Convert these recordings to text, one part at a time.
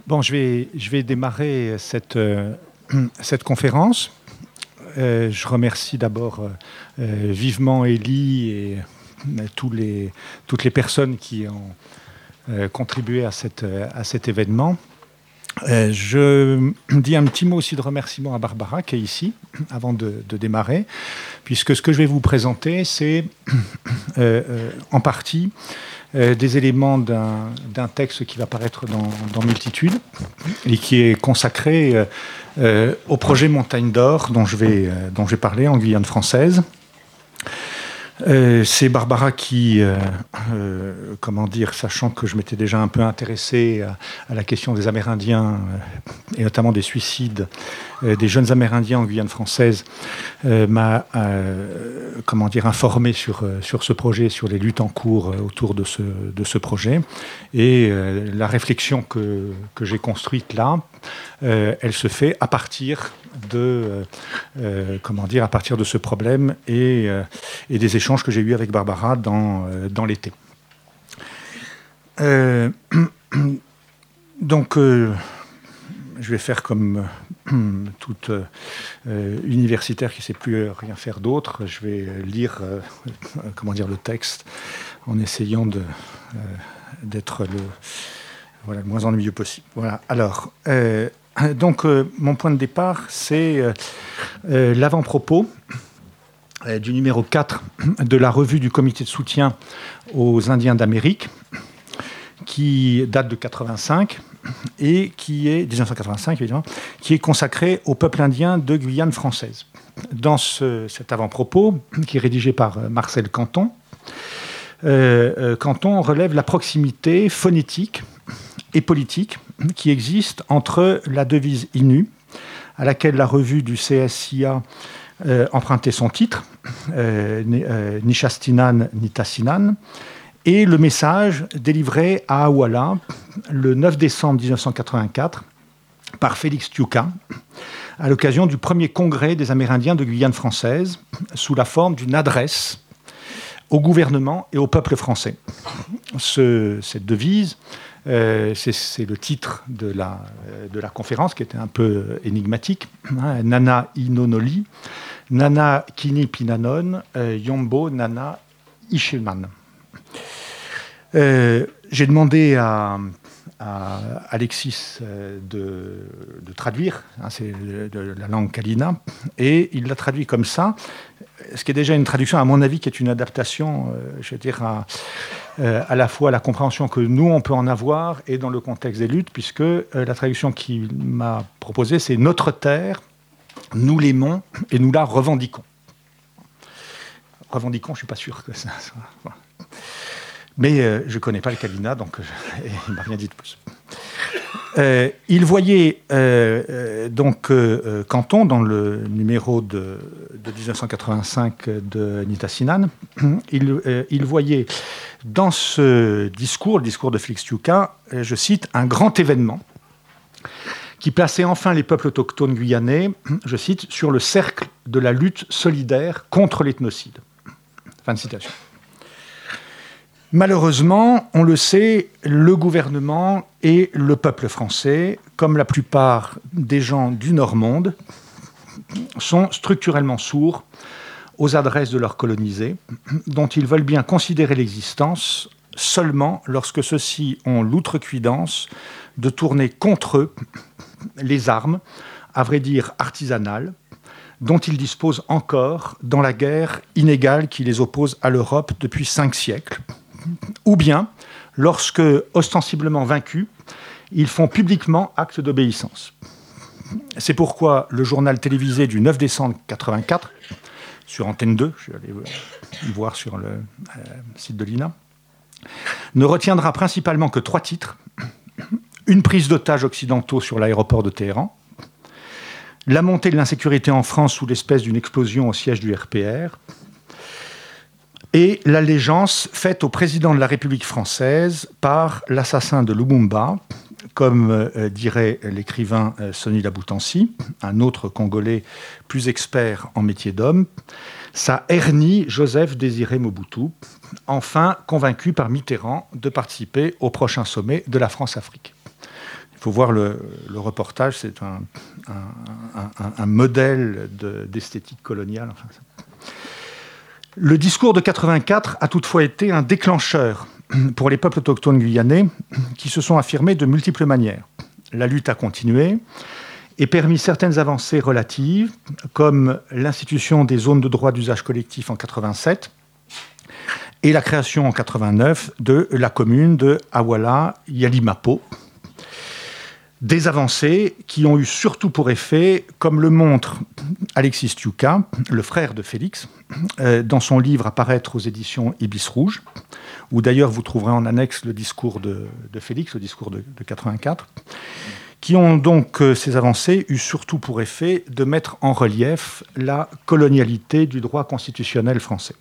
Bon, je vais démarrer cette conférence. Je remercie d'abord vivement Élie et toutes les personnes qui ont contribué à cet événement. Je dis un petit mot aussi de remerciement à Barbara qui est ici, avant de démarrer, puisque ce que je vais vous présenter, c'est en partie des éléments d'un texte qui va paraître dans Multitude et qui est consacré au projet Montagne d'Or dont je vais parler en Guyane française. C'est Barbara qui, sachant que je m'étais déjà un peu intéressé à la question des Amérindiens et notamment des suicides des jeunes Amérindiens en Guyane française, m'a informé sur ce projet, sur les luttes en cours autour de ce projet. Et la réflexion que j'ai construite là, elle se fait à partir de ce problème et des échanges que j'ai eus avec Barbara dans l'été. Je vais faire comme toute universitaire qui ne sait plus rien faire d'autre. Je vais lire le texte en essayant d'être le moins ennuyeux possible. Voilà. Alors, mon point de départ, c'est l'avant-propos du numéro 4 de la revue du comité de soutien aux Indiens d'Amérique, qui date de 1985 et qui est 1985 évidemment, qui est consacré au peuple indien de Guyane française. Dans cet avant-propos, qui est rédigé par Marcel Canton, Canton relève la proximité phonétique et politique qui existe entre la devise Innu, à laquelle la revue du CSIA empruntait son titre, Nishastinan Nitassinan, et le message délivré à Awala le 9 décembre 1984 par Félix Tiuka à l'occasion du premier congrès des Amérindiens de Guyane française sous la forme d'une adresse au gouvernement et au peuple français. Cette devise, c'est le titre de la conférence qui était un peu énigmatique, Nana Inonoli, Nana Kini Pinanon, Yombo Nana Ishelman. J'ai demandé à Alexis de traduire, c'est de la langue Kalina, et il l'a traduit comme ça, ce qui est déjà une traduction, à mon avis, qui est une adaptation, à la fois la compréhension que nous, on peut en avoir, et dans le contexte des luttes, puisque la traduction qu'il m'a proposée, c'est « Notre terre, nous l'aimons et nous la revendiquons ». Revendiquons, je ne suis pas sûr que ça soit... Voilà. Mais je ne connais pas le Kalina, donc il ne m'a rien dit de plus. Il voyait Canton, dans le numéro de 1985 de Nitassinan, il voyait dans ce discours, le discours de Félix Tiuka, je cite, « un grand événement qui plaçait enfin les peuples autochtones guyanais, je cite, sur le cercle de la lutte solidaire contre l'ethnocide. » Fin de citation. Malheureusement, on le sait, le gouvernement et le peuple français, comme la plupart des gens du Nord-Monde, sont structurellement sourds aux adresses de leurs colonisés, dont ils veulent bien considérer l'existence seulement lorsque ceux-ci ont l'outrecuidance de tourner contre eux les armes, à vrai dire artisanales, dont ils disposent encore dans la guerre inégale qui les oppose à l'Europe depuis 5 siècles, ou bien, lorsque, ostensiblement vaincus, ils font publiquement acte d'obéissance. C'est pourquoi le journal télévisé du 9 décembre 1984, sur Antenne 2, je suis allé voir sur le site de l'INA, ne retiendra principalement que 3 titres. Une prise d'otages occidentaux sur l'aéroport de Téhéran, la montée de l'insécurité en France sous l'espèce d'une explosion au siège du RPR, et l'allégeance faite au président de la République française par l'assassin de Lumumba, comme dirait l'écrivain Sonny Laboutansi, un autre Congolais plus expert en métier d'homme, sa hernie Joseph Désiré Mobutu, enfin convaincu par Mitterrand de participer au prochain sommet de la France-Afrique. faut voir le reportage, c'est un modèle d'esthétique coloniale. Enfin, le discours de 84 a toutefois été un déclencheur pour les peuples autochtones guyanais qui se sont affirmés de multiples manières. La lutte a continué et permis certaines avancées relatives, comme l'institution des zones de droit d'usage collectif en 87 et la création en 89 de la commune de Awala-Yalimapo. Des avancées qui ont eu surtout pour effet, comme le montre Alexis Tiuka, le frère de Félix, dans son livre à paraître aux éditions Ibis Rouge, où d'ailleurs vous trouverez en annexe le discours de Félix, le discours de 84, qui ont donc, ces avancées, eu surtout pour effet de mettre en relief la colonialité du droit constitutionnel français.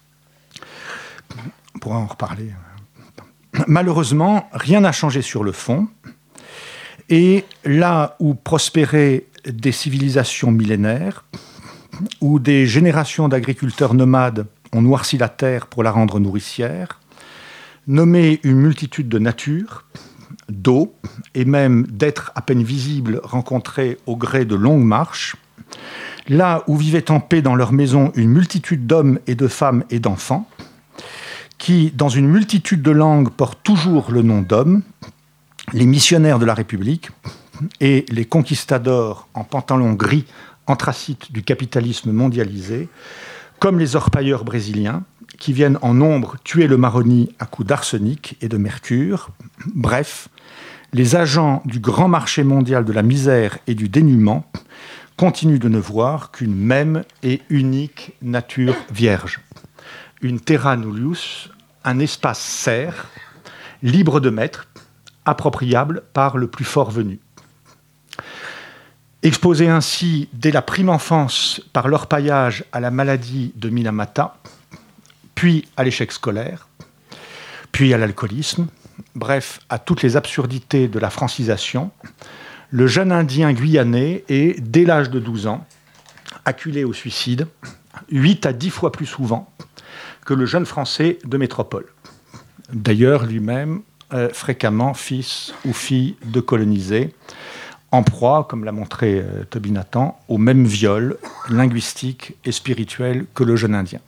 On pourra en reparler. Malheureusement, rien n'a changé sur le fond. Et là où prospéraient des civilisations millénaires, où des générations d'agriculteurs nomades ont noirci la terre pour la rendre nourricière, nommé une multitude de natures, d'eau, et même d'êtres à peine visibles rencontrés au gré de longues marches, là où vivaient en paix dans leurs maisons une multitude d'hommes et de femmes et d'enfants, qui, dans une multitude de langues, portent toujours le nom d'hommes, les missionnaires de la République et les conquistadors en pantalon gris anthracite du capitalisme mondialisé, comme les orpailleurs brésiliens, qui viennent en nombre tuer le marronnier à coups d'arsenic et de mercure. Bref, les agents du grand marché mondial de la misère et du dénuement continuent de ne voir qu'une même et unique nature vierge. Une terra nullius, un espace serre, libre de maître, appropriable par le plus fort venu. Exposés ainsi dès la prime enfance par l'orpaillage à la maladie de Minamata, puis à l'échec scolaire, puis à l'alcoolisme, bref, à toutes les absurdités de la francisation, le jeune Indien guyanais est, dès l'âge de 12 ans, acculé au suicide, 8 à 10 fois plus souvent que le jeune Français de métropole. D'ailleurs, lui-même, fréquemment fils ou fille de colonisés, en proie, comme l'a montré Toby Nathan, au même viol linguistique et spirituel que le jeune Indien.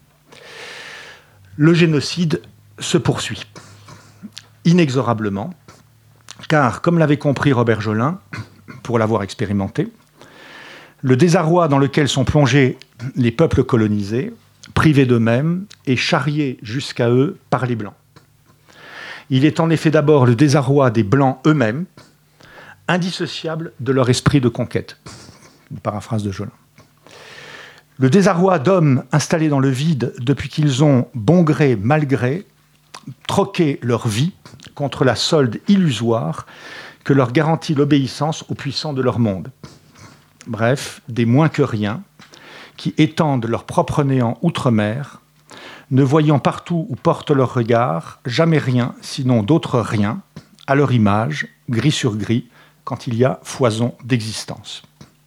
Le génocide se poursuit, inexorablement, car, comme l'avait compris Robert Jolin, pour l'avoir expérimenté, le désarroi dans lequel sont plongés les peuples colonisés, privés d'eux-mêmes et charriés jusqu'à eux par les Blancs. Il est en effet d'abord le désarroi des Blancs eux-mêmes, indissociable de leur esprit de conquête. Une paraphrase de Jolin. Le désarroi d'hommes installés dans le vide depuis qu'ils ont, bon gré, mal gré, troqué leur vie contre la solde illusoire que leur garantit l'obéissance aux puissants de leur monde. Bref, des moins que rien, qui étendent leur propre néant outre-mer, ne voyant partout où portent leur regard jamais rien, sinon d'autres riens, à leur image, gris sur gris, quand il y a foison d'existence.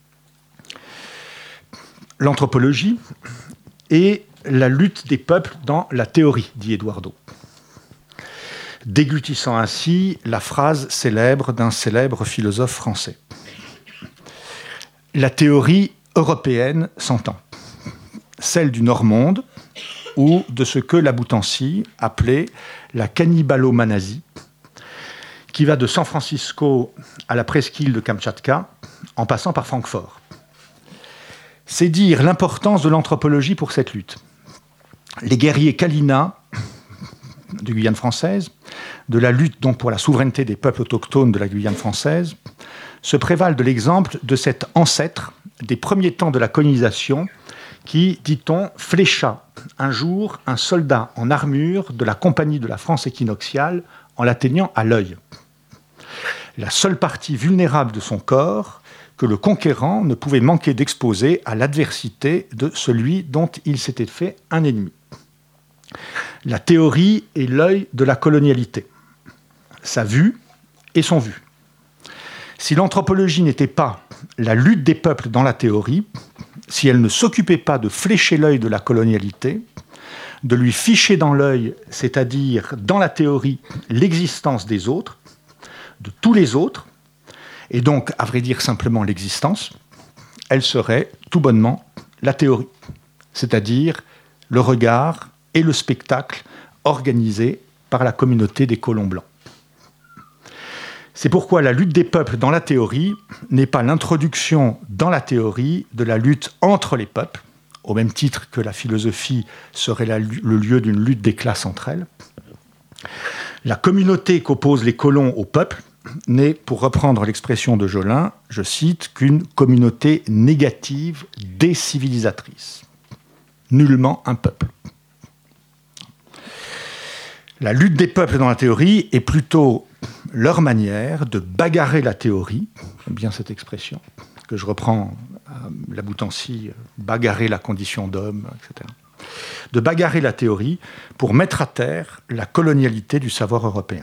L'anthropologie est la lutte des peuples dans la théorie, dit Eduardo, déglutissant ainsi la phrase célèbre d'un célèbre philosophe français. La théorie européenne s'entend, celle du Nord-Monde, ou de ce que Laboutancy appelait la cannibalomanasie, qui va de San Francisco à la presqu'île de Kamtchatka, en passant par Francfort. C'est dire l'importance de l'anthropologie pour cette lutte. Les guerriers Kalina, de Guyane française, de la lutte donc pour la souveraineté des peuples autochtones de la Guyane française, se prévalent de l'exemple de cet ancêtre des premiers temps de la colonisation qui, dit-on, flécha un jour un soldat en armure de la compagnie de la France équinoxiale en l'atteignant à l'œil. La seule partie vulnérable de son corps que le conquérant ne pouvait manquer d'exposer à l'adversité de celui dont il s'était fait un ennemi. La théorie est l'œil de la colonialité, sa vue et son vu. Si l'anthropologie n'était pas la lutte des peuples dans la théorie, si elle ne s'occupait pas de flécher l'œil de la colonialité, de lui ficher dans l'œil, c'est-à-dire dans la théorie, l'existence des autres, de tous les autres, et donc, à vrai dire, simplement l'existence, elle serait tout bonnement la théorie, c'est-à-dire le regard et le spectacle organisés par la communauté des colons blancs. C'est pourquoi la lutte des peuples dans la théorie n'est pas l'introduction dans la théorie de la lutte entre les peuples, au même titre que la philosophie serait le lieu d'une lutte des classes entre elles. La communauté qu'opposent les colons au peuple n'est, pour reprendre l'expression de Jolin, je cite, qu'une communauté négative décivilisatrice. Nullement un peuple. La lutte des peuples dans la théorie est plutôt leur manière de bagarrer la théorie, j'aime bien cette expression, que je reprends à la Boutancy, bagarrer la condition d'homme, etc. De bagarrer la théorie pour mettre à terre la colonialité du savoir européen.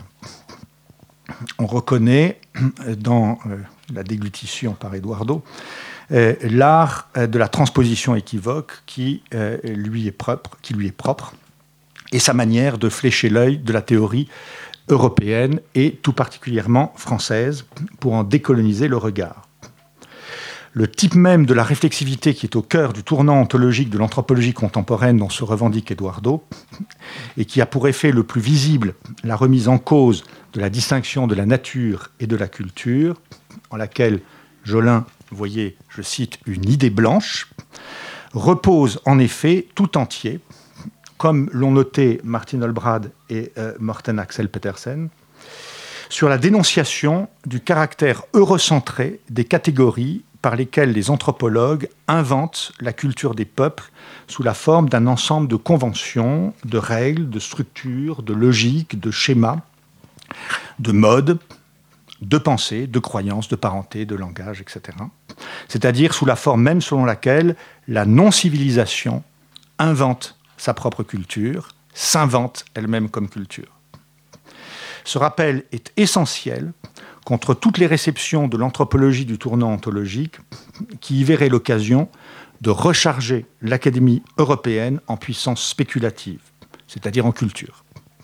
On reconnaît dans la déglutition par Eduardo l'art de la transposition équivoque qui lui est propre, et sa manière de flécher l'œil de la théorie européenne et tout particulièrement française pour en décoloniser le regard. Le type même de la réflexivité qui est au cœur du tournant ontologique de l'anthropologie contemporaine dont se revendique Eduardo et qui a pour effet le plus visible la remise en cause de la distinction de la nature et de la culture, en laquelle Jolin voyez, je cite, une idée blanche, repose en effet tout entier, comme l'ont noté Martin Olbrad et Morten Axel Petersen, sur la dénonciation du caractère eurocentré des catégories par lesquelles les anthropologues inventent la culture des peuples sous la forme d'un ensemble de conventions, de règles, de structures, de logiques, de schémas, de modes, de pensée, de croyances, de parenté, de langage, etc. C'est-à-dire sous la forme même selon laquelle la non-civilisation invente sa propre culture, s'invente elle-même comme culture. Ce rappel est essentiel contre toutes les réceptions de l'anthropologie du tournant ontologique qui y verrait l'occasion de recharger l'Académie européenne en puissance spéculative, c'est-à-dire en culture.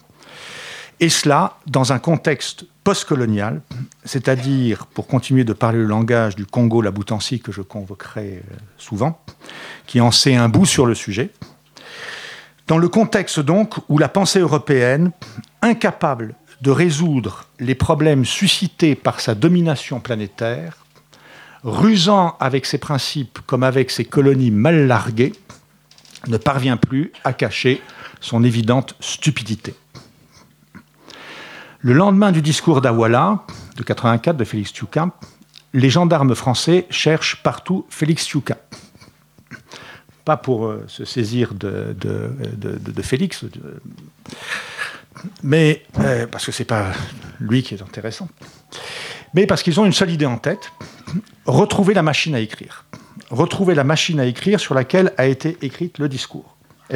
Et cela dans un contexte postcolonial, c'est-à-dire, pour continuer de parler le langage du Congo la Boutancy que je convoquerai souvent, qui en sait un bout sur le sujet, dans le contexte donc où la pensée européenne, incapable de résoudre les problèmes suscités par sa domination planétaire, rusant avec ses principes comme avec ses colonies mal larguées, ne parvient plus à cacher son évidente stupidité. Le lendemain du discours d'Awala, de 84, de Félix Tchouka, les gendarmes français cherchent partout Félix Tchouka. Pas pour se saisir de Félix, mais parce que ce n'est pas lui qui est intéressant, mais parce qu'ils ont une seule idée en tête, retrouver la machine à écrire. Retrouver la machine à écrire sur laquelle a été écrit le discours.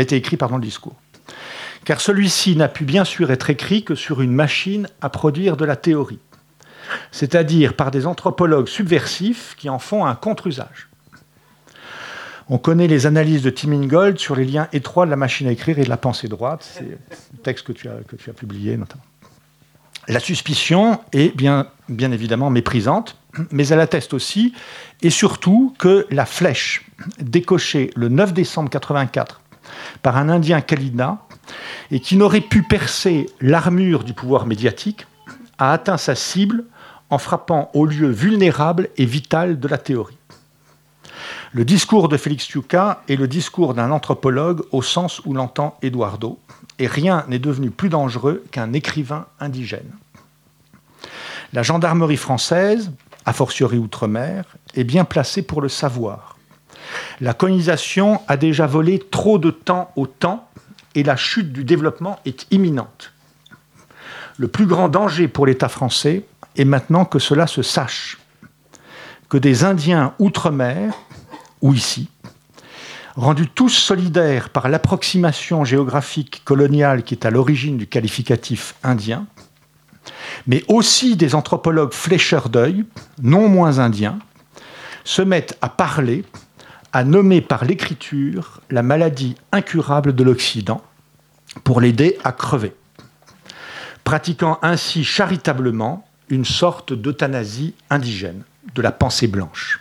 Car celui-ci n'a pu bien sûr être écrit que sur une machine à produire de la théorie, c'est-à-dire par des anthropologues subversifs qui en font un contre-usage. On connaît les analyses de Tim Ingold sur les liens étroits de la machine à écrire et de la pensée droite. C'est le texte que tu as publié notamment. La suspicion est bien évidemment méprisante, mais elle atteste aussi et surtout que la flèche décochée le 9 décembre 1984 par un Indien Kalina et qui n'aurait pu percer l'armure du pouvoir médiatique a atteint sa cible en frappant au lieu vulnérable et vital de la théorie. Le discours de Félix Tchouka est le discours d'un anthropologue au sens où l'entend Eduardo, et rien n'est devenu plus dangereux qu'un écrivain indigène. La gendarmerie française, a fortiori outre-mer, est bien placée pour le savoir. La colonisation a déjà volé trop de temps au temps, et la chute du développement est imminente. Le plus grand danger pour l'État français est maintenant que cela se sache, que des Indiens outre-mer, ou ici, rendus tous solidaires par l'approximation géographique coloniale qui est à l'origine du qualificatif indien, mais aussi des anthropologues flécheurs d'œil, non moins indiens, se mettent à parler, à nommer par l'écriture la maladie incurable de l'Occident pour l'aider à crever, pratiquant ainsi charitablement une sorte d'euthanasie indigène de la pensée blanche.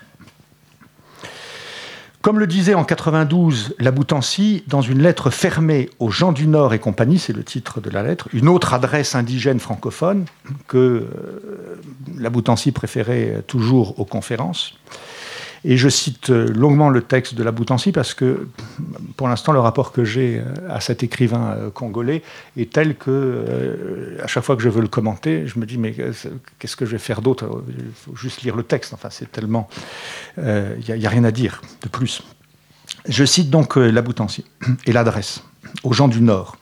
Comme le disait en 92 La Boutancy, dans une lettre fermée aux gens du Nord et compagnie, c'est le titre de la lettre, une autre adresse indigène francophone que La Boutancy préférait toujours aux conférences. Et je cite longuement le texte de La Boutancy parce que, pour l'instant, le rapport que j'ai à cet écrivain congolais est tel que, à chaque fois que je veux le commenter, je me dis, mais qu'est-ce que je vais faire d'autre ? Il faut juste lire le texte. Enfin, c'est tellement... Il n'y a rien à dire de plus. Je cite donc La Boutancy et l'adresse aux gens du Nord.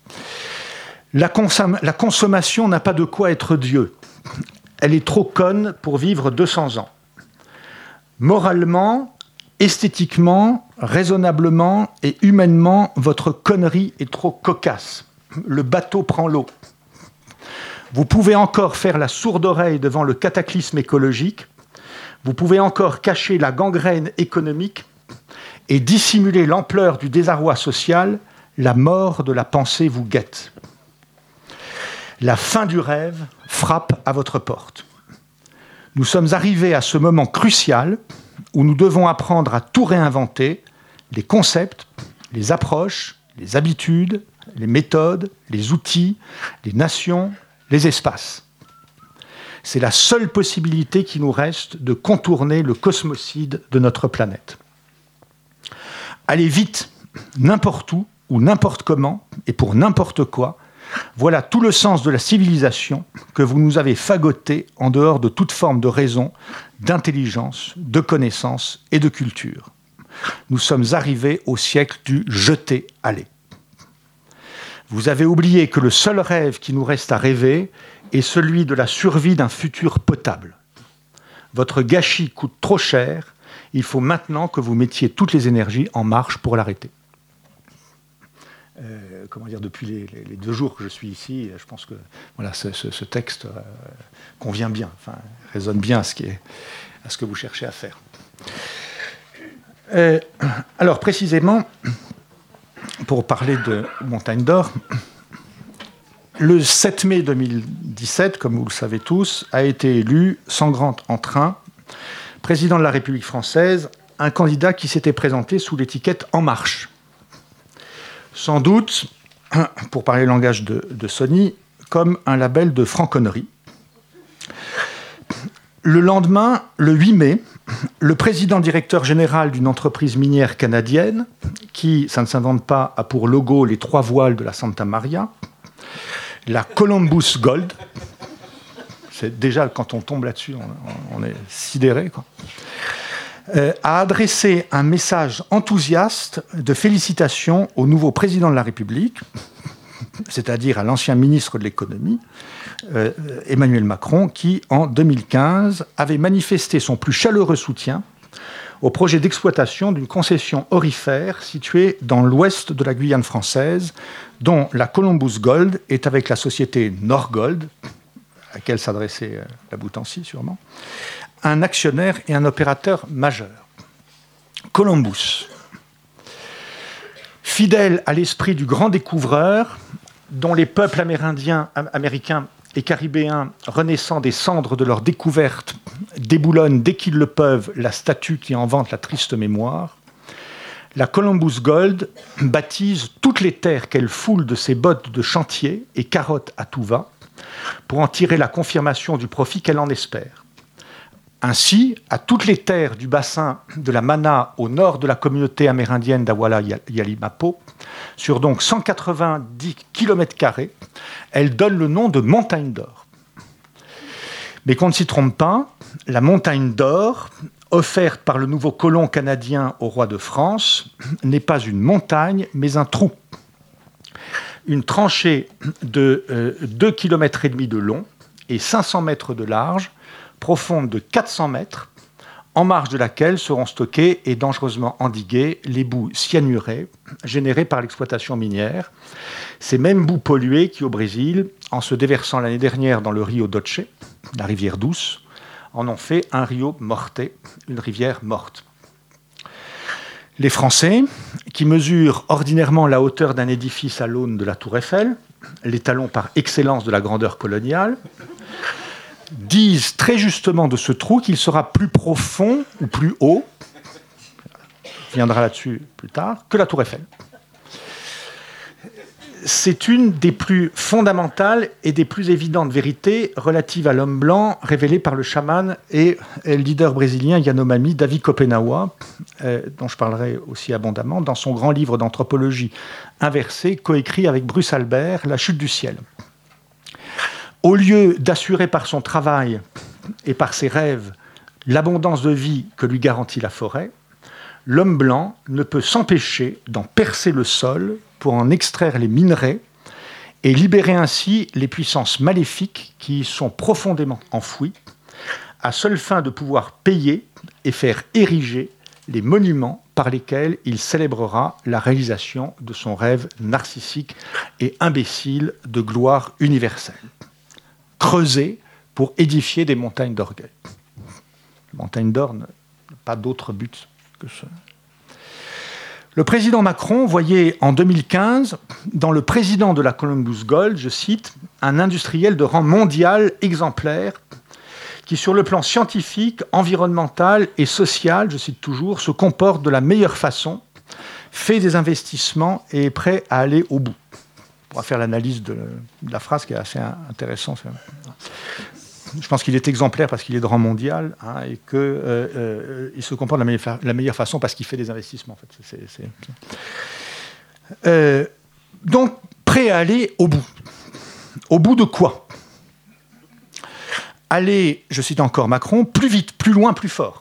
La consommation n'a pas de quoi être Dieu. Elle est trop conne pour vivre 200 ans. Moralement, esthétiquement, raisonnablement et humainement, votre connerie est trop cocasse. Le bateau prend l'eau. Vous pouvez encore faire la sourde oreille devant le cataclysme écologique. Vous pouvez encore cacher la gangrène économique et dissimuler l'ampleur du désarroi social. La mort de la pensée vous guette. La fin du rêve frappe à votre porte. Nous sommes arrivés à ce moment crucial où nous devons apprendre à tout réinventer, les concepts, les approches, les habitudes, les méthodes, les outils, les nations, les espaces. C'est la seule possibilité qui nous reste de contourner le cosmocide de notre planète. Allez vite, n'importe où ou n'importe comment et pour n'importe quoi. Voilà tout le sens de la civilisation que vous nous avez fagoté en dehors de toute forme de raison, d'intelligence, de connaissance et de culture. Nous sommes arrivés au siècle du jeter-aller. Vous avez oublié que le seul rêve qui nous reste à rêver est celui de la survie d'un futur potable. Votre gâchis coûte trop cher, il faut maintenant que vous mettiez toutes les énergies en marche pour l'arrêter. Depuis les 2 jours que je suis ici, je pense que voilà, ce texte convient bien, résonne bien à ce que vous cherchez à faire. Alors précisément, pour parler de Montagne d'Or, le 7 mai 2017, comme vous le savez tous, a été élu, sans grand entrain, président de la République française, un candidat qui s'était présenté sous l'étiquette En Marche. Sans doute, pour parler le langage de Sony, comme un label de franconnerie. Le lendemain, le 8 mai, le président directeur général d'une entreprise minière canadienne, qui, ça ne s'invente pas, a pour logo les 3 voiles de la Santa Maria, la Columbus Gold, c'est déjà quand on tombe là-dessus, on est sidéré, quoi. A adressé un message enthousiaste de félicitations au nouveau président de la République, c'est-à-dire à l'ancien ministre de l'économie, Emmanuel Macron, qui, en 2015, avait manifesté son plus chaleureux soutien au projet d'exploitation d'une concession aurifère située dans l'ouest de la Guyane française, dont la Columbus Gold est, avec la société Norgold, à laquelle s'adressait La Boutancy sûrement, un actionnaire et un opérateur majeur. Columbus, fidèle à l'esprit du grand découvreur, dont les peuples américains et caribéens, renaissant des cendres de leur découverte, déboulonnent dès qu'ils le peuvent la statue qui en vante la triste mémoire, la Columbus Gold baptise toutes les terres qu'elle foule de ses bottes de chantier et carotte à tout va, pour en tirer la confirmation du profit qu'elle en espère. Ainsi, à toutes les terres du bassin de la Mana au nord de la communauté amérindienne d'Awala-Yalimapo, sur donc 190 km², elle donne le nom de Montagne d'Or. Mais qu'on ne s'y trompe pas, la Montagne d'Or, offerte par le nouveau colon canadien au roi de France, n'est pas une montagne, mais un trou. Une tranchée de 2,5 km de long et 500 mètres de large, profonde de 400 mètres, en marge de laquelle seront stockés et dangereusement endigués les boues cyanurées générées par l'exploitation minière. Ces mêmes boues polluées qui, au Brésil, en se déversant l'année dernière dans le Rio Doce, la rivière douce, en ont fait un Rio Morte, une rivière morte. Les Français, qui mesurent ordinairement la hauteur d'un édifice à l'aune de la Tour Eiffel, l'étalon par excellence de la grandeur coloniale, disent très justement de ce trou qu'il sera plus profond ou plus haut, on viendra là-dessus plus tard, que la tour Eiffel. C'est une des plus fondamentales et des plus évidentes vérités relatives à l'homme blanc révélées par le chaman et le leader brésilien Yanomami, Davi Kopenawa, dont je parlerai aussi abondamment, dans son grand livre d'anthropologie inversée, coécrit avec Bruce Albert, La chute du ciel. Au lieu d'assurer par son travail et par ses rêves l'abondance de vie que lui garantit la forêt, l'homme blanc ne peut s'empêcher d'en percer le sol pour en extraire les minerais et libérer ainsi les puissances maléfiques qui y sont profondément enfouies, à seule fin de pouvoir payer et faire ériger les monuments par lesquels il célébrera la réalisation de son rêve narcissique et imbécile de gloire universelle. Creuser pour édifier des montagnes d'orgueil. Les montagnes d'or n'ont pas d'autre but que ce. Le président Macron voyait en 2015, dans le président de la Columbus Gold, je cite, un industriel de rang mondial exemplaire qui, sur le plan scientifique, environnemental et social, je cite toujours, se comporte de la meilleure façon, fait des investissements et est prêt à aller au bout. On pourra faire l'analyse de la phrase qui est assez intéressante. Je pense qu'il est exemplaire parce qu'il est de rang mondial et qu'il se comporte de la meilleure façon parce qu'il fait des investissements. En fait. Donc, prêt à aller au bout. Au bout de quoi ? Aller, je cite encore Macron, plus vite, plus loin, plus fort.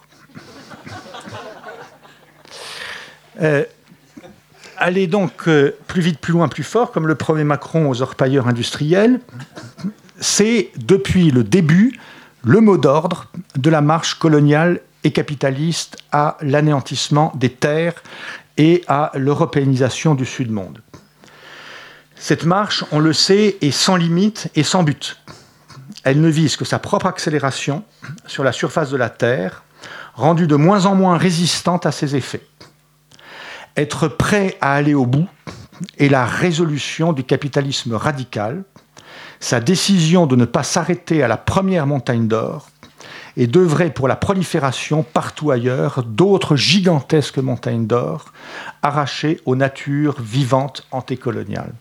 Aller donc plus vite, plus loin, plus fort, comme le promet Macron aux orpailleurs industriels, c'est, depuis le début, le mot d'ordre de la marche coloniale et capitaliste à l'anéantissement des terres et à l'européanisation du Sud-Monde. Cette marche, on le sait, est sans limite et sans but. Elle ne vise que sa propre accélération sur la surface de la Terre, rendue de moins en moins résistante à ses effets. Être prêt à aller au bout est la résolution du capitalisme radical, sa décision de ne pas s'arrêter à la première montagne d'or et d'œuvrer pour la prolifération partout ailleurs d'autres gigantesques montagnes d'or arrachées aux natures vivantes antécoloniales.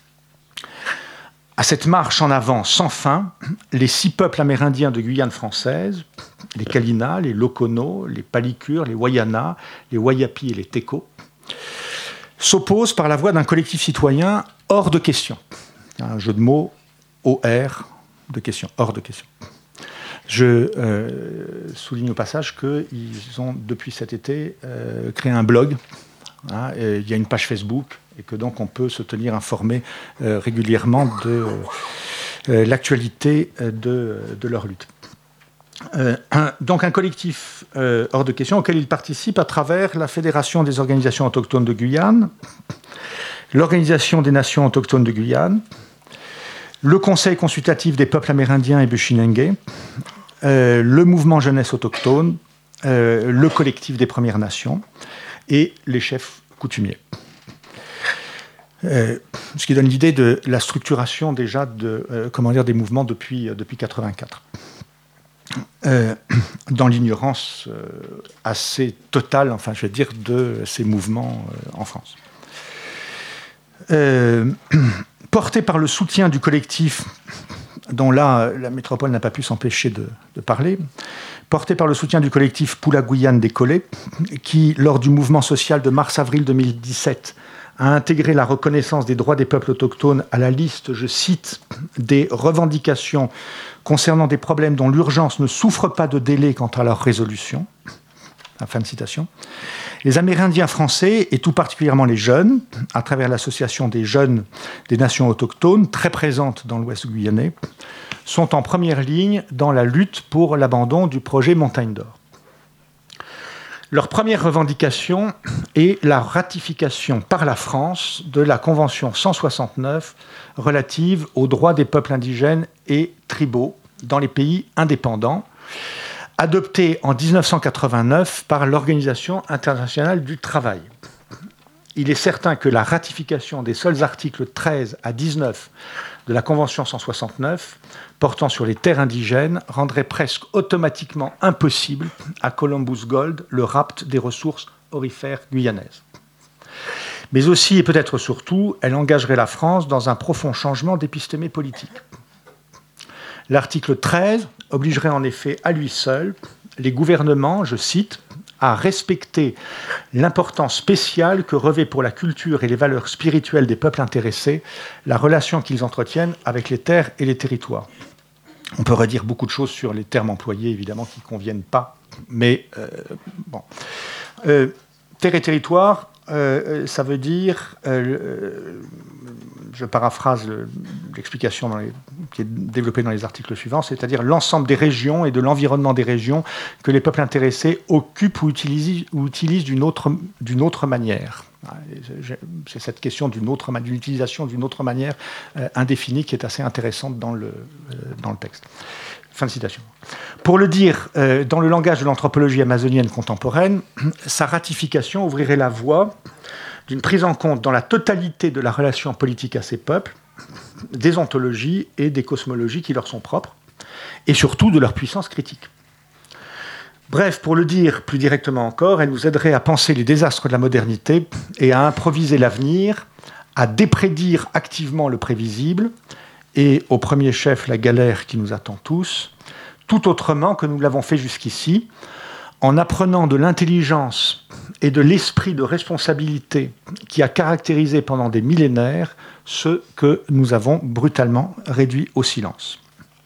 À cette marche en avant sans fin, les 6 peuples amérindiens de Guyane française, les Kalina, les Lokono, les Palikures, les Wayana, les Wayapi et les Teko, s'opposent par la voie d'un collectif citoyen hors de question. Un jeu de mots OR de question, hors de question. Je souligne au passage qu'ils ont, depuis cet été, créé un blog. Il y a une page Facebook et que donc on peut se tenir informé régulièrement de l'actualité de leur lutte. Donc un collectif hors de question auquel ils participent à travers la Fédération des organisations autochtones de Guyane, l'Organisation des nations autochtones de Guyane, le Conseil consultatif des peuples amérindiens et Bushinengue, le mouvement jeunesse autochtone, le collectif des Premières Nations et les chefs coutumiers. Ce qui donne l'idée de la structuration déjà des mouvements depuis 1984. Dans l'ignorance assez totale, de ces mouvements en France. Porté par le soutien du collectif, dont là, la métropole n'a pas pu s'empêcher de parler, porté par le soutien du collectif Pula Guyane Décollé, qui, lors du mouvement social de mars-avril 2017, a intégré la reconnaissance des droits des peuples autochtones à la liste, je cite, des revendications concernant des problèmes dont l'urgence ne souffre pas de délai quant à leur résolution. Fin de citation. Les Amérindiens français, et tout particulièrement les jeunes, à travers l'association des jeunes des nations autochtones, très présente dans l'Ouest guyanais, sont en première ligne dans la lutte pour l'abandon du projet Montagne d'Or. Leur première revendication est la ratification par la France de la Convention 169 relative aux droits des peuples indigènes et tribaux dans les pays indépendants, adoptée en 1989 par l'Organisation internationale du travail. Il est certain que la ratification des seuls articles 13 à 19 de la Convention 169 portant sur les terres indigènes rendrait presque automatiquement impossible à Columbus Gold le rapt des ressources aurifères guyanaises. Mais aussi, et peut-être surtout, elle engagerait la France dans un profond changement d'épistémée politique. L'article 13 obligerait en effet à lui seul les gouvernements, je cite, à respecter l'importance spéciale que revêt pour la culture et les valeurs spirituelles des peuples intéressés la relation qu'ils entretiennent avec les terres et les territoires. On peut redire beaucoup de choses sur les termes employés, évidemment, qui ne conviennent pas, mais bon. Terre et territoire, ça veut dire, je paraphrase l'explication qui est développée dans les articles suivants, c'est-à-dire l'ensemble des régions et de l'environnement des régions que les peuples intéressés occupent ou utilisent d'une autre manière. C'est cette question d'une utilisation d'une autre manière indéfinie qui est assez intéressante dans le texte. Fin de citation. Pour le dire dans le langage de l'anthropologie amazonienne contemporaine, sa ratification ouvrirait la voie d'une prise en compte dans la totalité de la relation politique à ces peuples, des ontologies et des cosmologies qui leur sont propres, et surtout de leur puissance critique. Bref, pour le dire plus directement encore, elle nous aiderait à penser les désastres de la modernité et à improviser l'avenir, à déprédire activement le prévisible, et au premier chef la galère qui nous attend tous, tout autrement que nous l'avons fait jusqu'ici, en apprenant de l'intelligence et de l'esprit de responsabilité qui a caractérisé pendant des millénaires ceux que nous avons brutalement réduits au silence.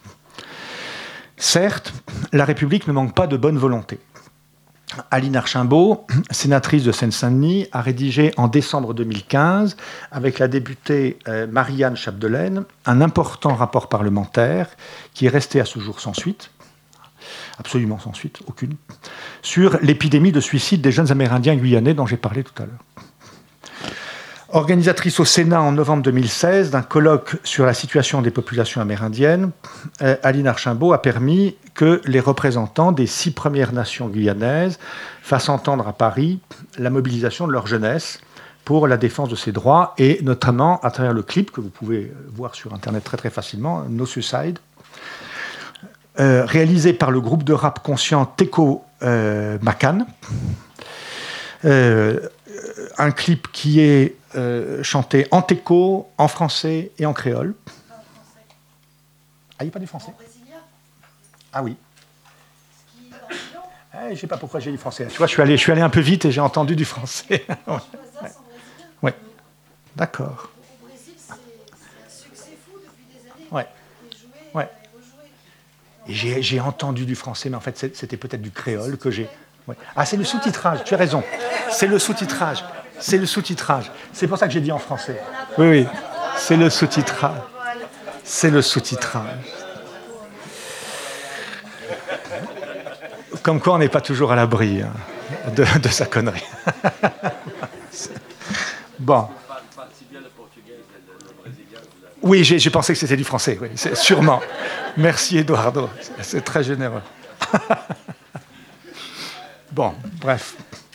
Certes, la République ne manque pas de bonne volonté. Aline Archimbaud, sénatrice de Seine-Saint-Denis, a rédigé en décembre 2015, avec la députée Marianne Chapdelaine, un important rapport parlementaire qui est resté à ce jour sans suite, absolument sans suite, aucune, sur l'épidémie de suicide des jeunes Amérindiens guyanais dont j'ai parlé tout à l'heure. Organisatrice au Sénat en novembre 2016 d'un colloque sur la situation des populations amérindiennes, Aline Archimbaud a permis que les représentants des 6 Premières Nations guyanaises fassent entendre à Paris la mobilisation de leur jeunesse pour la défense de ces droits, et notamment à travers le clip que vous pouvez voir sur Internet très très facilement, No Suicide, réalisé par le groupe de rap conscient Teco Macan. Un clip qui est chanté en teco, en français et en créole. Ah, il n'y a pas du français? Ah oui. Je ne sais pas pourquoi j'ai dit français. Tu vois, je suis allé un peu vite et j'ai entendu du français. Oui. D'accord. Au Brésil, c'est un succès fou depuis des années. Ouais. Ouais. Et j'ai entendu du français, mais en fait, c'était peut-être du créole que j'ai... Ouais. Ah, c'est le sous-titrage, tu as raison. C'est le sous-titrage. C'est le sous-titrage. C'est pour ça que j'ai dit en français. Oui, oui. C'est le sous-titrage. C'est le sous-titrage. Comme quoi, on n'est pas toujours à l'abri de sa connerie. Bon. Oui, j'ai pensé que c'était du français. Oui, sûrement. Merci, Eduardo. C'est très généreux. Bon, bref.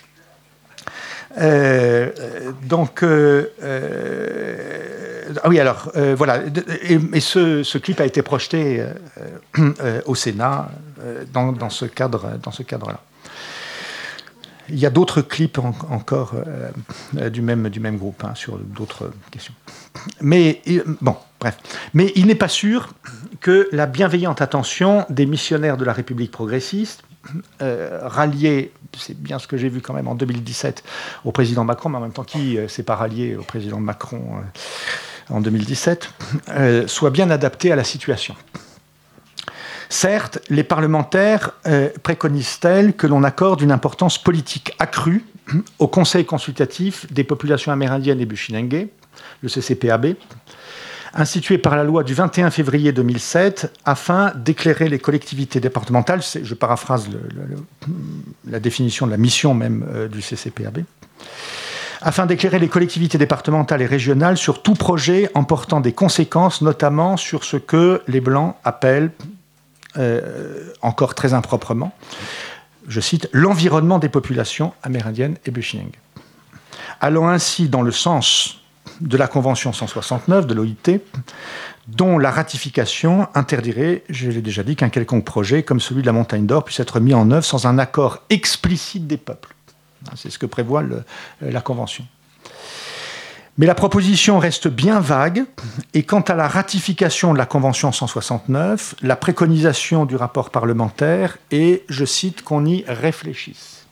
Oui, alors, voilà. Et ce clip a été projeté au Sénat dans ce cadre-là. Il y a d'autres clips encore du même groupe sur d'autres questions. Mais, bon, bref. Mais il n'est pas sûr que la bienveillante attention des missionnaires de la République progressiste, ralliés, c'est bien ce que j'ai vu quand même en 2017 au président Macron, mais en même temps qui s'est pas rallié au président Macron en 2017, soit bien adapté à la situation. Certes, les parlementaires préconisent-elles que l'on accorde une importance politique accrue au Conseil consultatif des populations amérindiennes et bushinengue, le CCPAB, institué par la loi du 21 février 2007 afin d'éclairer les collectivités départementales, je paraphrase la définition de la mission même du CCPAB, afin d'éclairer les collectivités départementales et régionales sur tout projet emportant des conséquences, notamment sur ce que les Blancs appellent, encore très improprement, je cite, l'environnement des populations amérindiennes et bushinengue. Allant ainsi dans le sens de la Convention 169 de l'OIT, dont la ratification interdirait, je l'ai déjà dit, qu'un quelconque projet, comme celui de la Montagne d'Or, puisse être mis en œuvre sans un accord explicite des peuples. C'est ce que prévoit la Convention. Mais la proposition reste bien vague, et quant à la ratification de la Convention 169, la préconisation du rapport parlementaire est, je cite, qu'on y réfléchisse.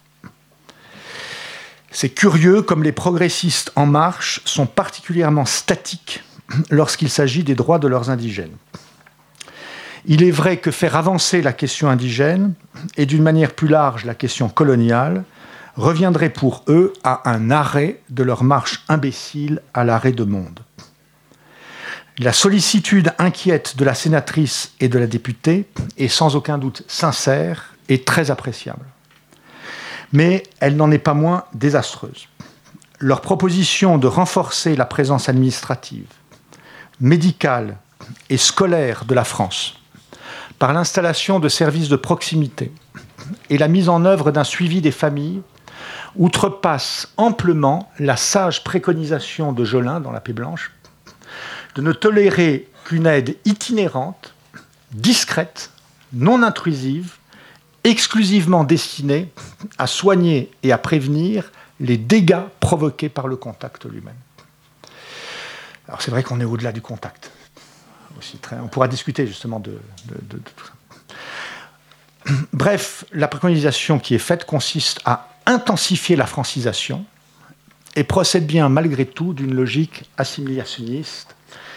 C'est curieux comme les progressistes en marche sont particulièrement statiques lorsqu'il s'agit des droits de leurs indigènes. Il est vrai que faire avancer la question indigène, et d'une manière plus large la question coloniale, reviendrait pour eux à un arrêt de leur marche imbécile à l'arrêt de monde. La sollicitude inquiète de la sénatrice et de la députée est sans aucun doute sincère et très appréciable. Mais elle n'en est pas moins désastreuse. Leur proposition de renforcer la présence administrative, médicale et scolaire de la France par l'installation de services de proximité et la mise en œuvre d'un suivi des familles outrepasse amplement la sage préconisation de Jolin dans La Paix Blanche de ne tolérer qu'une aide itinérante, discrète, non intrusive, exclusivement destinée à soigner et à prévenir les dégâts provoqués par le contact lui-même. Alors c'est vrai qu'on est au-delà du contact. On pourra discuter justement de tout ça. Bref, la préconisation qui est faite consiste à intensifier la francisation et procède bien malgré tout d'une logique assimilationniste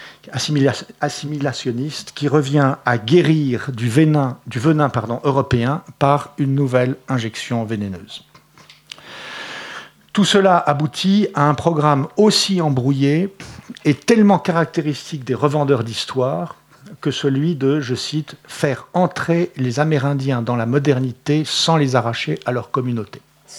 qui revient à guérir du venin européen par une nouvelle injection vénéneuse. Tout cela aboutit à un programme aussi embrouillé et tellement caractéristique des revendeurs d'histoire que celui de, je cite, « faire entrer les Amérindiens dans la modernité sans les arracher à leur communauté ».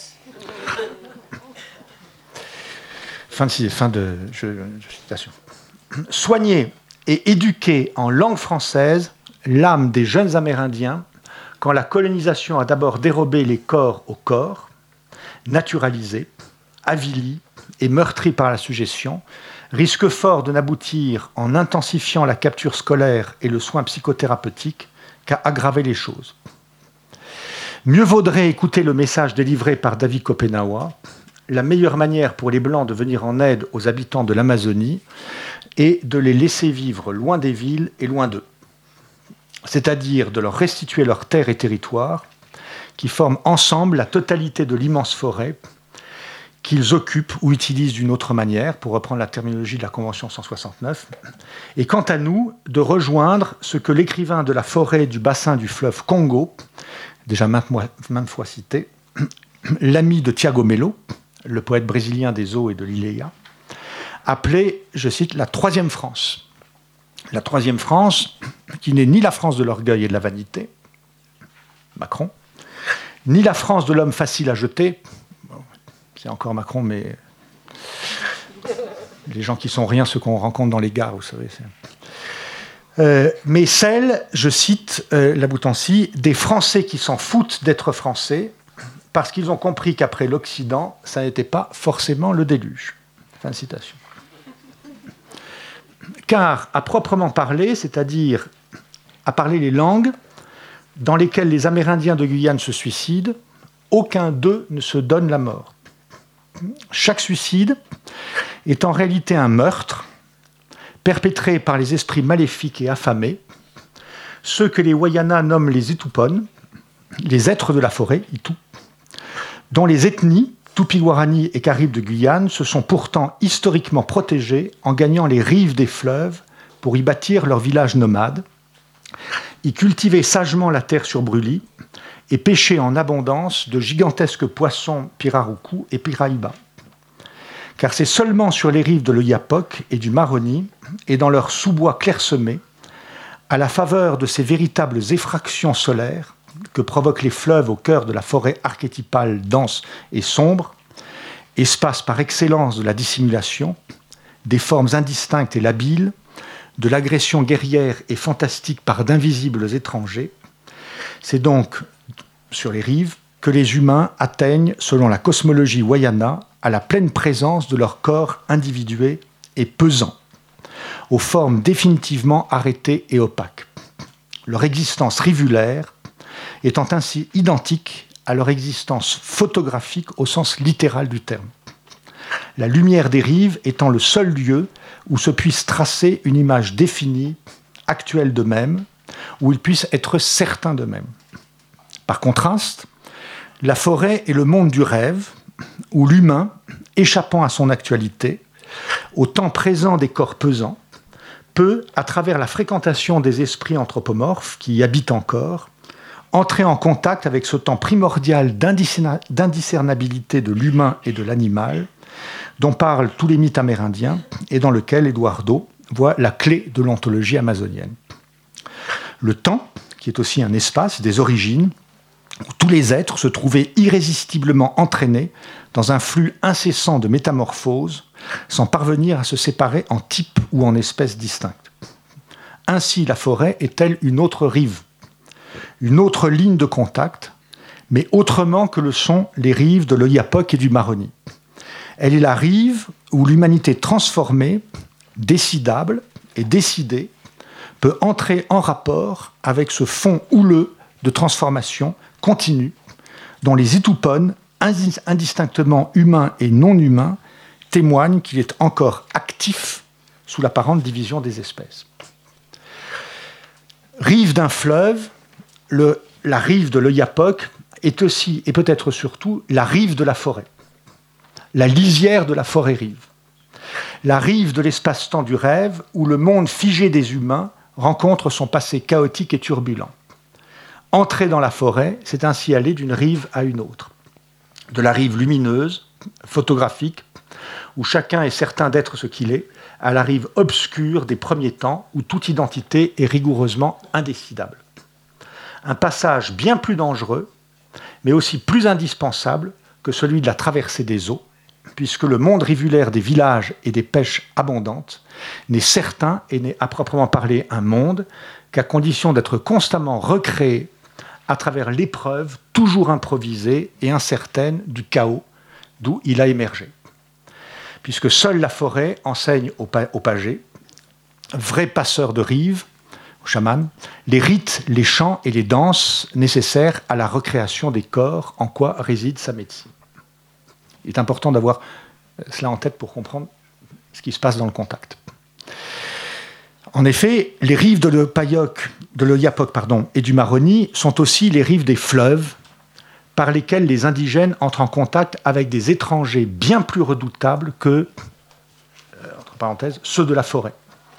Fin de citation. Soigner et éduquer en langue française l'âme des jeunes Amérindiens quand la colonisation a d'abord dérobé les corps au corps, naturalisé, avili et meurtri par la suggestion, risque fort de n'aboutir en intensifiant la capture scolaire et le soin psychothérapeutique qu'à aggraver les choses. Mieux vaudrait écouter le message délivré par David Kopenawa. La meilleure manière pour les Blancs de venir en aide aux habitants de l'Amazonie est de les laisser vivre loin des villes et loin d'eux, c'est-à-dire de leur restituer leurs terres et territoires qui forment ensemble la totalité de l'immense forêt qu'ils occupent ou utilisent d'une autre manière, pour reprendre la terminologie de la Convention 169, et quant à nous, de rejoindre ce que l'écrivain de la forêt du bassin du fleuve Congo, déjà maintes fois cité, l'ami de Tiago Melo, le poète brésilien des eaux et de l'Iléa, appelait, je cite, la troisième France. La troisième France, qui n'est ni la France de l'orgueil et de la vanité, Macron, ni la France de l'homme facile à jeter, c'est encore Macron, mais les gens qui sont rien, ceux qu'on rencontre dans les gares, vous savez. Mais celle, je cite la Boutancy, des Français qui s'en foutent d'être Français, parce qu'ils ont compris qu'après l'Occident, ça n'était pas forcément le déluge. Fin de citation. Car, à proprement parler, c'est-à-dire à parler les langues dans lesquelles les Amérindiens de Guyane se suicident, aucun d'eux ne se donne la mort. Chaque suicide est en réalité un meurtre perpétré par les esprits maléfiques et affamés, ceux que les Wayana nomment les Itupones, les êtres de la forêt, Itu, dont les ethnies, Tupi-Guarani et Caribes de Guyane, se sont pourtant historiquement protégées en gagnant les rives des fleuves pour y bâtir leurs villages nomades, y cultiver sagement la terre sur brûlis et pêcher en abondance de gigantesques poissons pirarucu et piraïba. Car c'est seulement sur les rives de l'Oyapock et du Maroni et dans leurs sous-bois clairsemés, à la faveur de ces véritables effractions solaires que provoquent les fleuves au cœur de la forêt archétypale dense et sombre, espace par excellence de la dissimulation, des formes indistinctes et labiles, de l'agression guerrière et fantastique par d'invisibles étrangers. C'est donc sur les rives que les humains atteignent, selon la cosmologie Wayana, à la pleine présence de leur corps individué et pesant, aux formes définitivement arrêtées et opaques. Leur existence rivulaire étant ainsi identique à leur existence photographique au sens littéral du terme. La lumière des rives étant le seul lieu où se puisse tracer une image définie, actuelle d'eux-mêmes, où ils puissent être certains d'eux-mêmes. Par contraste, la forêt est le monde du rêve, où l'humain, échappant à son actualité, au temps présent des corps pesants, peut, à travers la fréquentation des esprits anthropomorphes qui y habitent encore, entrer en contact avec ce temps primordial d'indiscernabilité de l'humain et de l'animal, dont parlent tous les mythes amérindiens et dans lequel Eduardo voit la clé de l'ontologie amazonienne. Le temps, qui est aussi un espace des origines, où tous les êtres se trouvaient irrésistiblement entraînés dans un flux incessant de métamorphoses, sans parvenir à se séparer en types ou en espèces distinctes. Ainsi, la forêt est-elle une autre rive, une autre ligne de contact, mais autrement que le sont les rives de l'Oyapock et du Maroni. Elle est la rive où l'humanité transformée, décidable et décidée, peut entrer en rapport avec ce fond houleux de transformation continue, dont les Itupones, indistinctement humains et non humains, témoignent qu'il est encore actif sous l'apparente division des espèces. Rive d'un fleuve, la rive de l'Oyapock est aussi, et peut-être surtout, la rive de la forêt, la lisière de la forêt-rive, la rive de l'espace-temps du rêve où le monde figé des humains rencontre son passé chaotique et turbulent. Entrer dans la forêt, c'est ainsi aller d'une rive à une autre, de la rive lumineuse, photographique, où chacun est certain d'être ce qu'il est, à la rive obscure des premiers temps, où toute identité est rigoureusement indécidable. Un passage bien plus dangereux, mais aussi plus indispensable que celui de la traversée des eaux, puisque le monde rivulaire des villages et des pêches abondantes n'est certain et n'est à proprement parler un monde qu'à condition d'être constamment recréé à travers l'épreuve toujours improvisée et incertaine du chaos d'où il a émergé. Puisque seule la forêt enseigne aux pagés, vrais passeurs de rives, aux chamans, les rites, les chants et les danses nécessaires à la recréation des corps, en quoi réside sa médecine. Il est important d'avoir cela en tête pour comprendre ce qui se passe dans le contact. En effet, les rives de l'Oyapock et du Maroni sont aussi les rives des fleuves par lesquels les indigènes entrent en contact avec des étrangers bien plus redoutables que, entre parenthèses, ceux de la forêt.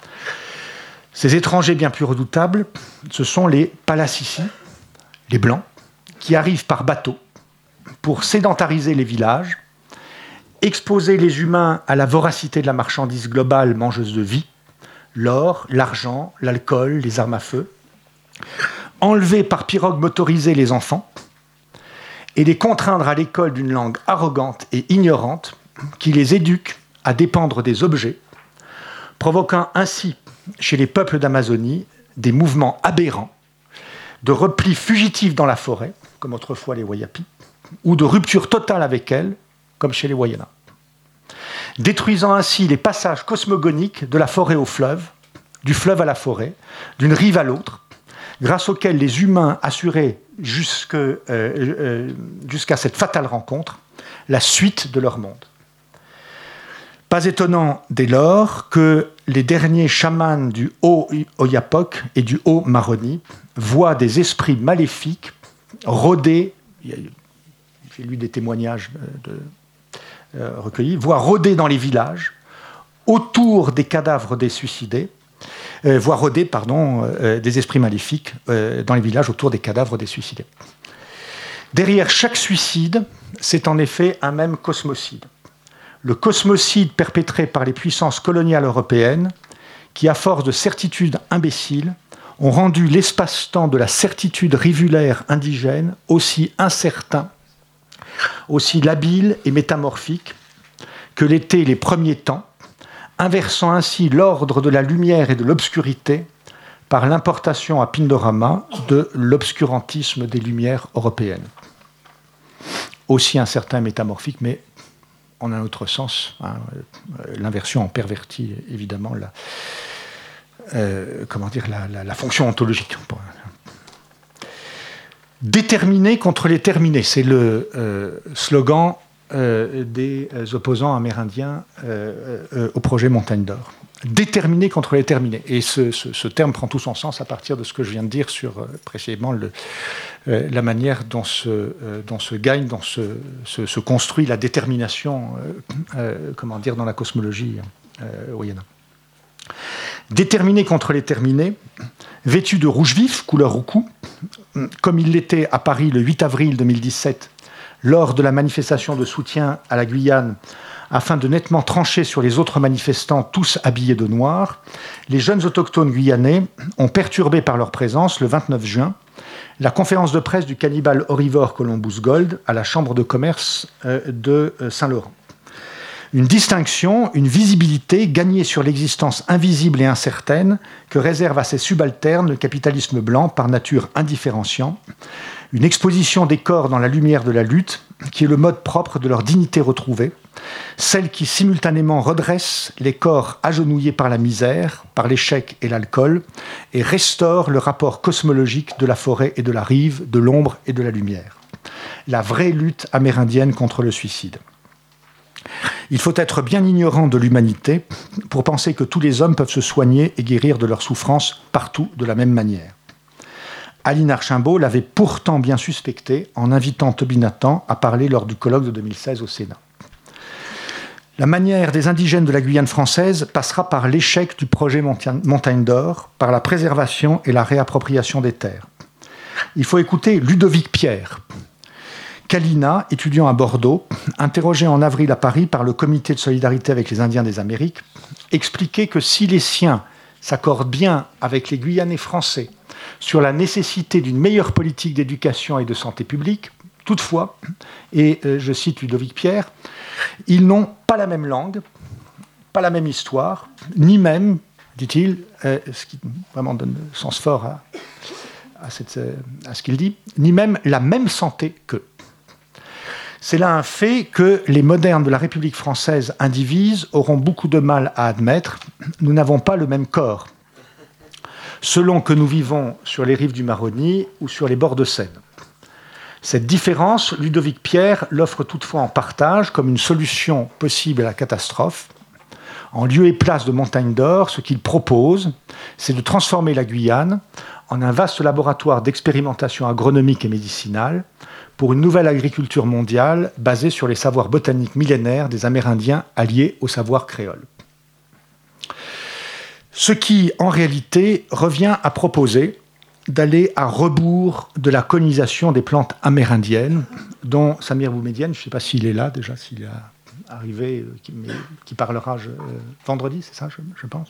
Ces étrangers bien plus redoutables, ce sont les Palacici, les Blancs, qui arrivent par bateau pour sédentariser les villages, exposer les humains à la voracité de la marchandise globale mangeuse de vie, l'or, l'argent, l'alcool, les armes à feu, enlever par pirogue motorisée les enfants et les contraindre à l'école d'une langue arrogante et ignorante qui les éduque à dépendre des objets, provoquant ainsi chez les peuples d'Amazonie des mouvements aberrants de repli fugitif dans la forêt, comme autrefois les Wayapis, ou de rupture totale avec elle, comme chez les Wayana, détruisant ainsi les passages cosmogoniques de la forêt au fleuve, du fleuve à la forêt, d'une rive à l'autre, grâce auxquels les humains assuraient jusqu'à cette fatale rencontre la suite de leur monde. Pas étonnant dès lors que les derniers chamans du Haut-Oyapock et du Haut-Maroni voient des esprits maléfiques rôder, j'ai lu des témoignages recueillis, voient rôder dans les villages autour des cadavres des suicidés, voire rôder, des esprits maléfiques dans les villages autour des cadavres des suicidés. Derrière chaque suicide, c'est en effet un même cosmocide. Le cosmocide perpétré par les puissances coloniales européennes qui, à force de certitudes imbéciles, ont rendu l'espace-temps de la certitude rivulaire indigène aussi incertain, aussi labile et métamorphique que l'étaient les premiers temps, inversant ainsi l'ordre de la lumière et de l'obscurité par l'importation à Pindorama de l'obscurantisme des lumières européennes. Aussi incertain et métamorphique, mais en un autre sens, l'inversion en pervertit évidemment la fonction ontologique. Déterminer contre les terminés, c'est le slogan des opposants amérindiens au projet Montagne d'Or. Déterminer contre les terminés. Et ce terme prend tout son sens à partir de ce que je viens de dire sur précisément la manière dont se gagne, dont se construit la détermination dans la cosmologie Oyana. Déterminé contre les terminés, vêtu de rouge vif, couleur roucou, comme il l'était à Paris le 8 avril 2017, lors de la manifestation de soutien à la Guyane, afin de nettement trancher sur les autres manifestants, tous habillés de noir, les jeunes autochtones guyanais ont perturbé par leur présence, le 29 juin, la conférence de presse du cannibale orivore Columbus Gold à la Chambre de commerce de Saint-Laurent. Une distinction, une visibilité gagnée sur l'existence invisible et incertaine que réserve à ses subalternes le capitalisme blanc par nature indifférenciant, une exposition des corps dans la lumière de la lutte qui est le mode propre de leur dignité retrouvée, celle qui simultanément redresse les corps agenouillés par la misère, par l'échec et l'alcool, et restaure le rapport cosmologique de la forêt et de la rive, de l'ombre et de la lumière. La vraie lutte amérindienne contre le suicide. Il faut être bien ignorant de l'humanité pour penser que tous les hommes peuvent se soigner et guérir de leurs souffrances partout de la même manière. Aline Archimbaud l'avait pourtant bien suspecté en invitant Toby Nathan à parler lors du colloque de 2016 au Sénat. La manière des indigènes de la Guyane française passera par l'échec du projet Montagne d'Or, par la préservation et la réappropriation des terres. Il faut écouter Ludovic Pierre, Kalina, étudiant à Bordeaux, interrogé en avril à Paris par le Comité de solidarité avec les Indiens des Amériques, expliquait que si les siens s'accordent bien avec les Guyanais français sur la nécessité d'une meilleure politique d'éducation et de santé publique, toutefois, et je cite Ludovic Pierre, ils n'ont pas la même langue, pas la même histoire, ni même, dit-il, ce qui vraiment donne sens fort à ce qu'il dit, ni même la même santé qu'eux. C'est là un fait que les modernes de la République française indivise auront beaucoup de mal à admettre. Nous n'avons pas le même corps, selon que nous vivons sur les rives du Maroni ou sur les bords de Seine. Cette différence, Ludovic Pierre l'offre toutefois en partage comme une solution possible à la catastrophe. En lieu et place de Montagne d'Or, ce qu'il propose, c'est de transformer la Guyane en un vaste laboratoire d'expérimentation agronomique et médicinale pour une nouvelle agriculture mondiale basée sur les savoirs botaniques millénaires des Amérindiens alliés au savoir créole. Ce qui, en réalité, revient à proposer d'aller à rebours de la colonisation des plantes amérindiennes, dont Samir Boumedienne, je ne sais pas s'il est là déjà, s'il est arrivé, qui parlera vendredi, c'est ça, je pense,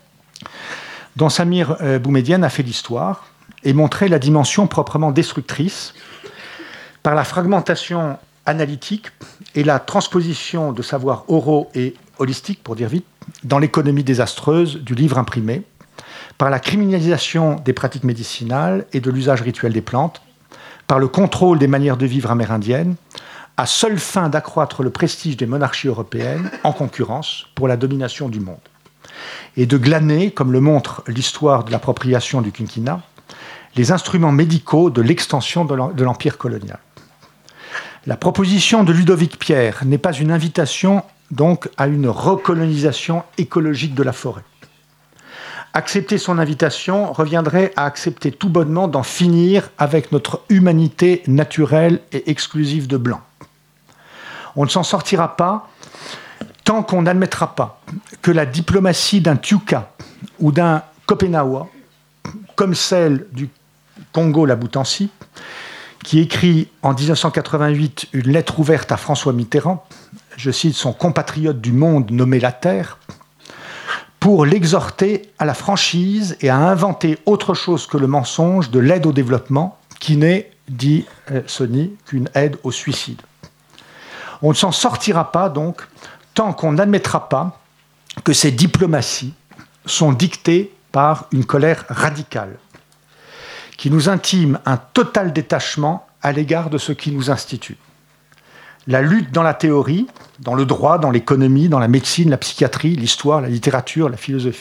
dont Samir Boumedienne a fait l'histoire et montré la dimension proprement destructrice par la fragmentation analytique et la transposition de savoirs oraux et holistiques, pour dire vite, dans l'économie désastreuse du livre imprimé, par la criminalisation des pratiques médicinales et de l'usage rituel des plantes, par le contrôle des manières de vivre amérindiennes, à seule fin d'accroître le prestige des monarchies européennes en concurrence pour la domination du monde, et de glaner, comme le montre l'histoire de l'appropriation du quinquennat, les instruments médicaux de l'extension de l'empire colonial. La proposition de Ludovic Pierre n'est pas une invitation donc à une recolonisation écologique de la forêt. Accepter son invitation reviendrait à accepter tout bonnement d'en finir avec notre humanité naturelle et exclusive de blancs. On ne s'en sortira pas tant qu'on n'admettra pas que la diplomatie d'un Tiuka ou d'un Kopenawa, comme celle du Congo-Laboutansi, qui écrit en 1988 une lettre ouverte à François Mitterrand, je cite son compatriote du monde nommé la Terre, pour l'exhorter à la franchise et à inventer autre chose que le mensonge de l'aide au développement, qui n'est, dit Sony, qu'une aide au suicide. On ne s'en sortira pas, donc, tant qu'on n'admettra pas que ces diplomaties sont dictées par une colère radicale, qui nous intime un total détachement à l'égard de ce qui nous institue. La lutte dans la théorie, dans le droit, dans l'économie, dans la médecine, la psychiatrie, l'histoire, la littérature, la philosophie,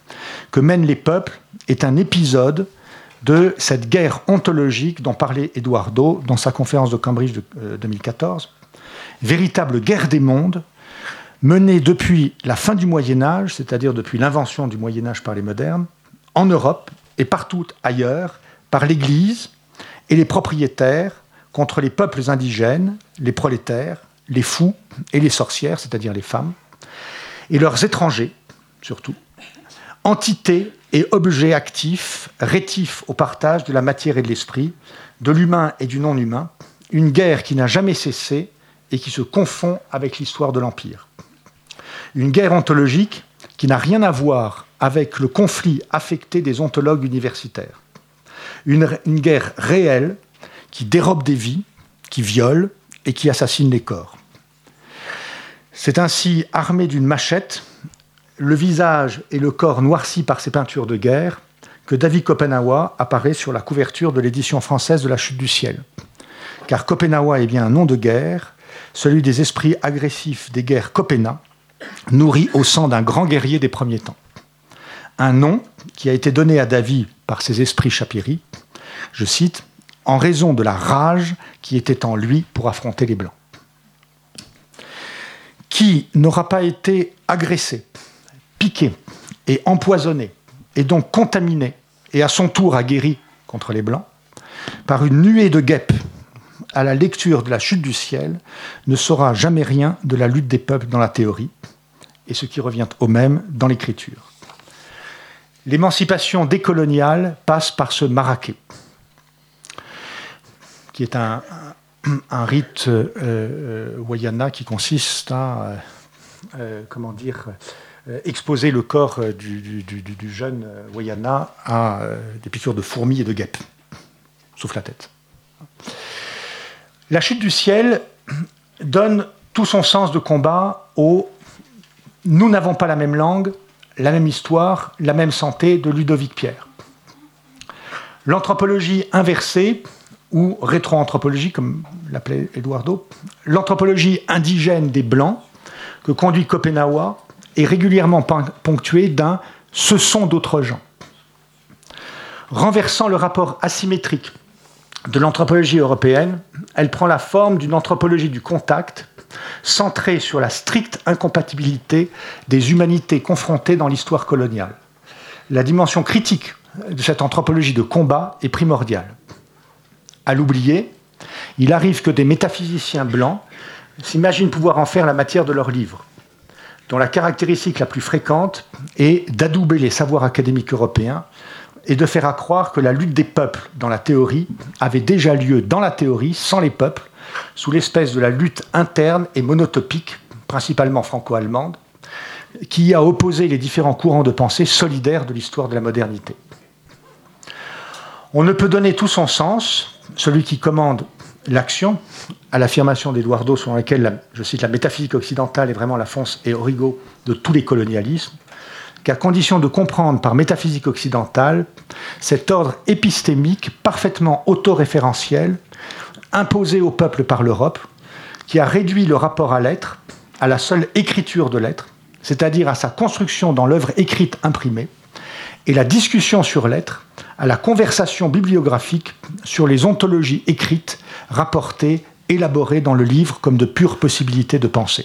que mènent les peuples est un épisode de cette guerre ontologique dont parlait Eduardo dans sa conférence de Cambridge de 2014, véritable guerre des mondes menée depuis la fin du Moyen-Âge, c'est-à-dire depuis l'invention du Moyen-Âge par les modernes, en Europe et partout ailleurs, par l'Église et les propriétaires contre les peuples indigènes, les prolétaires, les fous et les sorcières, c'est-à-dire les femmes, et leurs étrangers, surtout, entités et objets actifs, rétifs au partage de la matière et de l'esprit, de l'humain et du non-humain, une guerre qui n'a jamais cessé et qui se confond avec l'histoire de l'Empire. Une guerre ontologique qui n'a rien à voir avec le conflit affecté des ontologues universitaires. Une guerre réelle qui dérobe des vies, qui viole et qui assassine les corps. C'est ainsi, armé d'une machette, le visage et le corps noircis par ses peintures de guerre, que David Kopenawa apparaît sur la couverture de l'édition française de La Chute du ciel. Car Kopenawa est bien un nom de guerre, celui des esprits agressifs des guerres Kopena, nourris au sang d'un grand guerrier des premiers temps. Un nom qui a été donné à David par ses esprits Chapiri, je cite, « en raison de la rage qui était en lui pour affronter les Blancs ». Qui n'aura pas été agressé, piqué et empoisonné, et donc contaminé, et à son tour aguerri contre les Blancs, par une nuée de guêpes à la lecture de La Chute du ciel, ne saura jamais rien de la lutte des peuples dans la théorie, et ce qui revient au même dans l'écriture. L'émancipation décoloniale passe par ce maraquet, qui est un rite Wayana qui consiste à exposer le corps du jeune Wayana à des piqûres de fourmis et de guêpes, sauf la tête. La Chute du ciel donne tout son sens de combat au « nous n'avons pas la même langue, la même histoire, la même santé » de Ludovic Pierre. L'anthropologie inversée, ou rétro-anthropologie, comme l'appelait Eduardo, l'anthropologie indigène des Blancs, que conduit Kopenawa, est régulièrement ponctuée d'un « ce sont d'autres gens ». Renversant le rapport asymétrique de l'anthropologie européenne, elle prend la forme d'une anthropologie du contact, centrée sur la stricte incompatibilité des humanités confrontées dans l'histoire coloniale. La dimension critique de cette anthropologie de combat est primordiale. À l'oublier, il arrive que des métaphysiciens blancs s'imaginent pouvoir en faire la matière de leurs livres, dont la caractéristique la plus fréquente est d'adouber les savoirs académiques européens et de faire accroire que la lutte des peuples dans la théorie avait déjà lieu dans la théorie, sans les peuples, sous l'espèce de la lutte interne et monotopique, principalement franco-allemande, qui a opposé les différents courants de pensée solidaires de l'histoire de la modernité. On ne peut donner tout son sens, celui qui commande l'action, à l'affirmation d'Eduardo selon laquelle, je cite, la métaphysique occidentale est vraiment la fonce et origo de tous les colonialismes, qu'à condition de comprendre par métaphysique occidentale cet ordre épistémique parfaitement autoréférentiel imposé au peuple par l'Europe, qui a réduit le rapport à l'être à la seule écriture de l'être, c'est-à-dire à sa construction dans l'œuvre écrite imprimée, et la discussion sur l'être à la conversation bibliographique sur les ontologies écrites, rapportées, élaborées dans le livre comme de pures possibilités de pensée.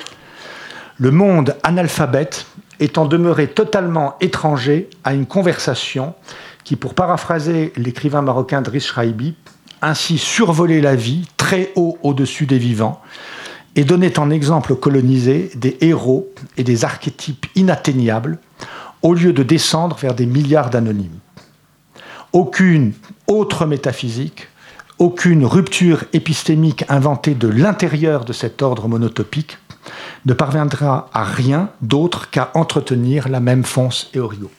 Le monde analphabète étant demeuré totalement étranger à une conversation qui, pour paraphraser l'écrivain marocain Driss Chaibi, ainsi survolait la vie très haut au-dessus des vivants et donnait en exemple colonisé des héros et des archétypes inatteignables au lieu de descendre vers des milliards d'anonymes. Aucune autre métaphysique, aucune rupture épistémique inventée de l'intérieur de cet ordre monotopique ne parviendra à rien d'autre qu'à entretenir la même fonce et origo.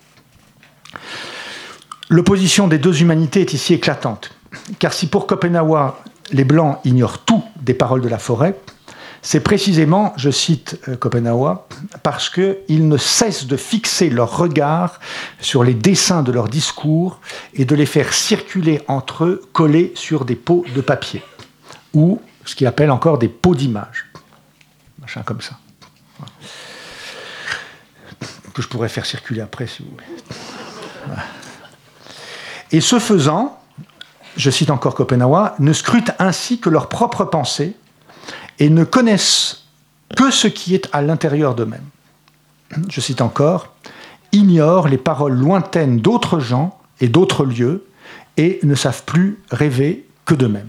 L'opposition des deux humanités est ici éclatante, car si pour Kopenawa, les Blancs ignorent tout des paroles de la forêt, c'est précisément, je cite Kopenawa, parce qu'ils ne cessent de fixer leur regard sur les dessins de leurs discours et de les faire circuler entre eux collés sur des pots de papier, ou ce qu'il appelle encore des pots d'images. Machin comme ça. que je pourrais faire circuler après, si vous voulez. Voilà. Et ce faisant, je cite encore Schopenhauer, ne scrutent ainsi que leur propre pensée et ne connaissent que ce qui est à l'intérieur d'eux-mêmes. Je cite encore, ignorent les paroles lointaines d'autres gens et d'autres lieux et ne savent plus rêver que d'eux-mêmes.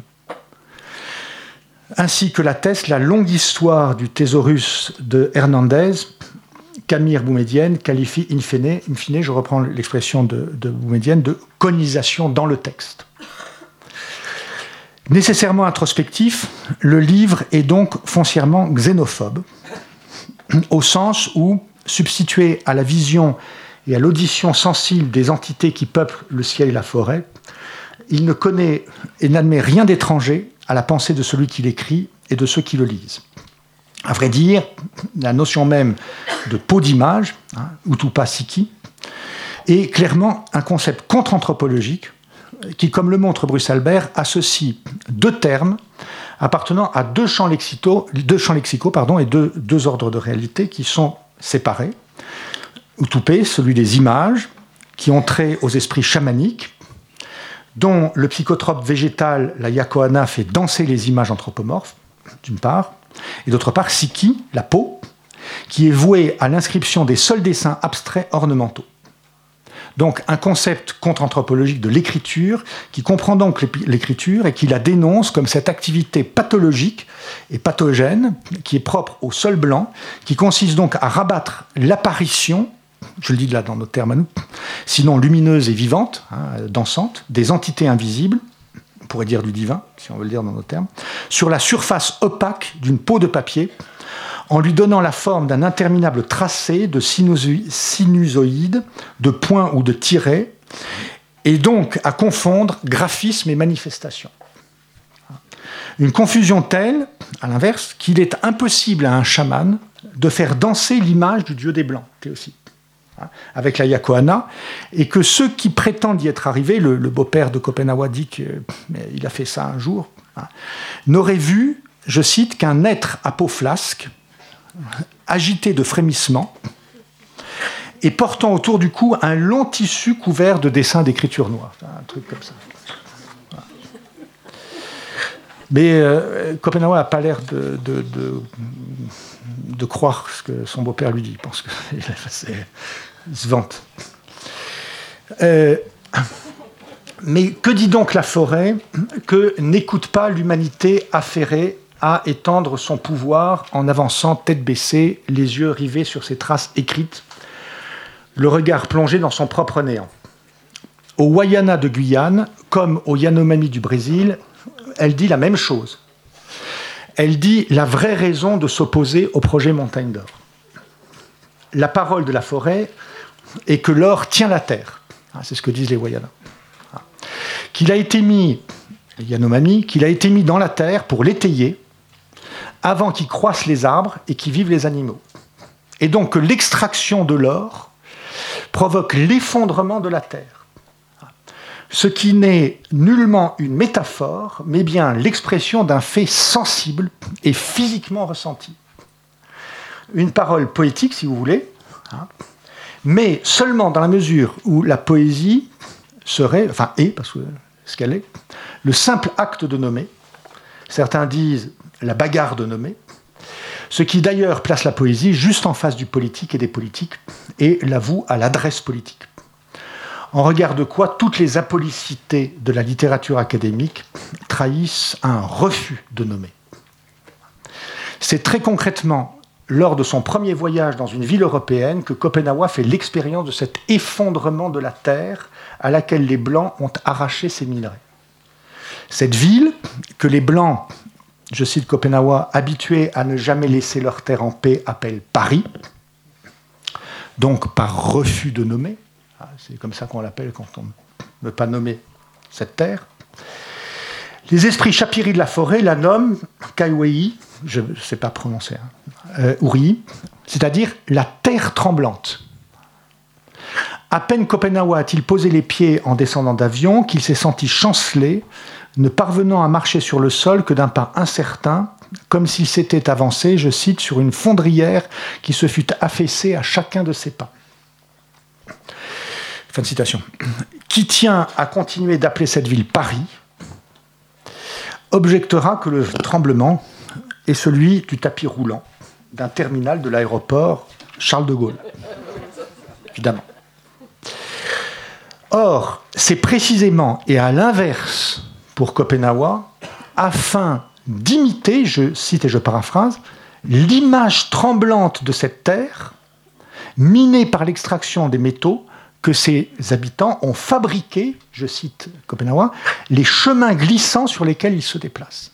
Ainsi que l'atteste la longue histoire du thésaurus de Hernandez, qu'Amir Boumedienne qualifie in fine, je reprends l'expression de Boumedienne, de colonisation dans le texte. Nécessairement introspectif, le livre est donc foncièrement xénophobe, au sens où, substitué à la vision et à l'audition sensible des entités qui peuplent le ciel et la forêt, il ne connaît et n'admet rien d'étranger à la pensée de celui qui l'écrit et de ceux qui le lisent. À vrai dire, la notion même de peau d'image, utupa psyche, est clairement un concept contre-anthropologique qui, comme le montre Bruce Albert, associe deux termes appartenant à deux champs lexicaux et deux ordres de réalité qui sont séparés. Utupé, celui des images, qui ont trait aux esprits chamaniques, dont le psychotrope végétal, la yakoana, fait danser les images anthropomorphes, d'une part, et d'autre part, psyche, la peau, qui est vouée à l'inscription des seuls dessins abstraits ornementaux. Donc un concept contre-anthropologique de l'écriture qui comprend donc l'écriture et qui la dénonce comme cette activité pathologique et pathogène qui est propre au seul blanc, qui consiste donc à rabattre l'apparition, je le dis là dans nos termes à nous, sinon lumineuse et vivante, dansante, des entités invisibles, on pourrait dire du divin, si on veut le dire dans nos termes, sur la surface opaque d'une peau de papier, en lui donnant la forme d'un interminable tracé de sinusoïdes, de points ou de tirets, et donc à confondre graphisme et manifestation. Une confusion telle, à l'inverse, qu'il est impossible à un chaman de faire danser l'image du dieu des Blancs, Théosie, avec la yakoana, et que ceux qui prétendent y être arrivés, le beau-père de Schopenhauer dit qu'il a fait ça un jour, n'auraient vu, je cite, qu'un être à peau flasque, agité de frémissements, et portant autour du cou un long tissu couvert de dessins d'écriture noire. Un truc comme ça. Voilà. Mais Schopenhauer n'a pas l'air de croire ce que son beau-père lui dit. Il pense qu'il se vante. Mais que dit donc la forêt que n'écoute pas l'humanité affairée à étendre son pouvoir en avançant tête baissée, les yeux rivés sur ses traces écrites, le regard plongé dans son propre néant. Au Wayana de Guyane, comme au Yanomami du Brésil, elle dit la même chose. Elle dit la vraie raison de s'opposer au projet Montagne d'Or. La parole de la forêt est que l'or tient la terre. C'est ce que disent les Wayana. Qu'il a été mis, Yanomami, qu'il a été mis dans la terre pour l'étayer, avant qu'ils croissent les arbres et qu'ils vivent les animaux. Et donc que l'extraction de l'or provoque l'effondrement de la terre. Ce qui n'est nullement une métaphore, mais bien l'expression d'un fait sensible et physiquement ressenti. Une parole poétique, si vous voulez, mais seulement dans la mesure où la poésie serait, parce que ce qu'elle est, le simple acte de nommer. Certains disent la bagarre de nommer, ce qui d'ailleurs place la poésie juste en face du politique et des politiques et l'avoue à l'adresse politique. En regard de quoi toutes les apolicités de la littérature académique trahissent un refus de nommer. C'est très concrètement lors de son premier voyage dans une ville européenne que Schopenhauer fait l'expérience de cet effondrement de la terre à laquelle les Blancs ont arraché ses minerais. Cette ville que les Blancs, je cite Schopenhauer, habitués à ne jamais laisser leur terre en paix, appellent Paris, donc par refus de nommer. C'est comme ça qu'on l'appelle quand on ne veut pas nommer cette terre. Les esprits chapiris de la forêt la nomment Kaiwei, je ne sais pas prononcer, Uri, c'est-à-dire la terre tremblante. À peine Schopenhauer a-t-il posé les pieds en descendant d'avion qu'il s'est senti chanceler, ne parvenant à marcher sur le sol que d'un pas incertain, comme s'il s'était avancé, je cite, sur une fondrière qui se fût affaissée à chacun de ses pas. fin de citation, qui tient à continuer d'appeler cette ville Paris, objectera que le tremblement est celui du tapis roulant d'un terminal de l'aéroport Charles de Gaulle. Évidemment. Or, c'est précisément et à l'inverse pour Kopenawa, afin d'imiter, je cite et je paraphrase, l'image tremblante de cette terre, minée par l'extraction des métaux, que ses habitants ont fabriqué, je cite Kopenawa, les chemins glissants sur lesquels ils se déplacent.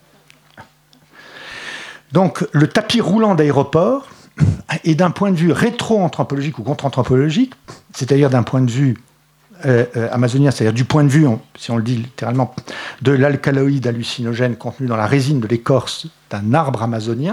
Donc, le tapis roulant d'aéroport est d'un point de vue rétro-anthropologique ou contre-anthropologique, c'est-à-dire d'un point de vue amazonien, c'est-à-dire du point de vue, si on le dit littéralement, de l'alcaloïde hallucinogène contenu dans la résine de l'écorce d'un arbre amazonien,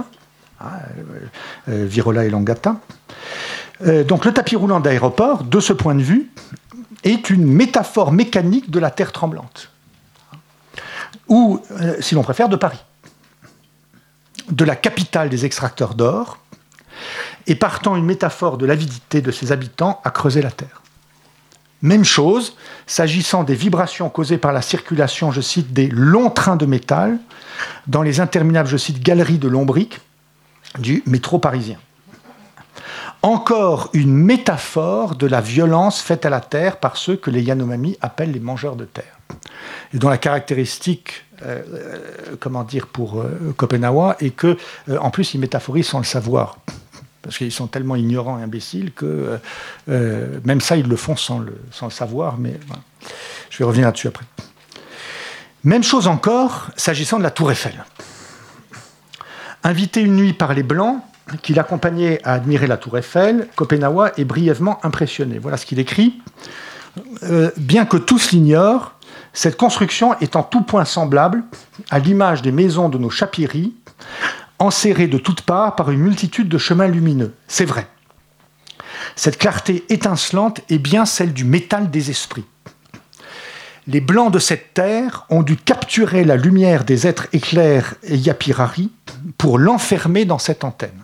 Virola elongata. Donc le tapis roulant d'aéroport, de ce point de vue, est une métaphore mécanique de la terre tremblante, ou, si l'on préfère, de Paris, de la capitale des extracteurs d'or, et partant une métaphore de l'avidité de ses habitants à creuser la terre. Même chose, s'agissant des vibrations causées par la circulation, je cite, des longs trains de métal dans les interminables, je cite, galeries de lombriques du métro parisien. Encore une métaphore de la violence faite à la terre par ceux que les Yanomami appellent les mangeurs de terre, et dont la caractéristique, pour Kopenawa, est que, en plus, ils métaphorisent sans le savoir. Parce qu'ils sont tellement ignorants et imbéciles que même ça, ils le font sans le savoir, mais voilà. Je vais revenir là-dessus après. Même chose encore, s'agissant de la Tour Eiffel. Invité une nuit par les Blancs, qui l'accompagnaient à admirer la Tour Eiffel, Kopenawa est brièvement impressionné. Voilà ce qu'il écrit. Bien que tous l'ignorent, cette construction est en tout point semblable à l'image des maisons de nos chapiries, enserrées de toutes parts par une multitude de chemins lumineux. C'est vrai. Cette clarté étincelante est bien celle du métal des esprits. Les Blancs de cette terre ont dû capturer la lumière des êtres éclairs et yapirari pour l'enfermer dans cette antenne.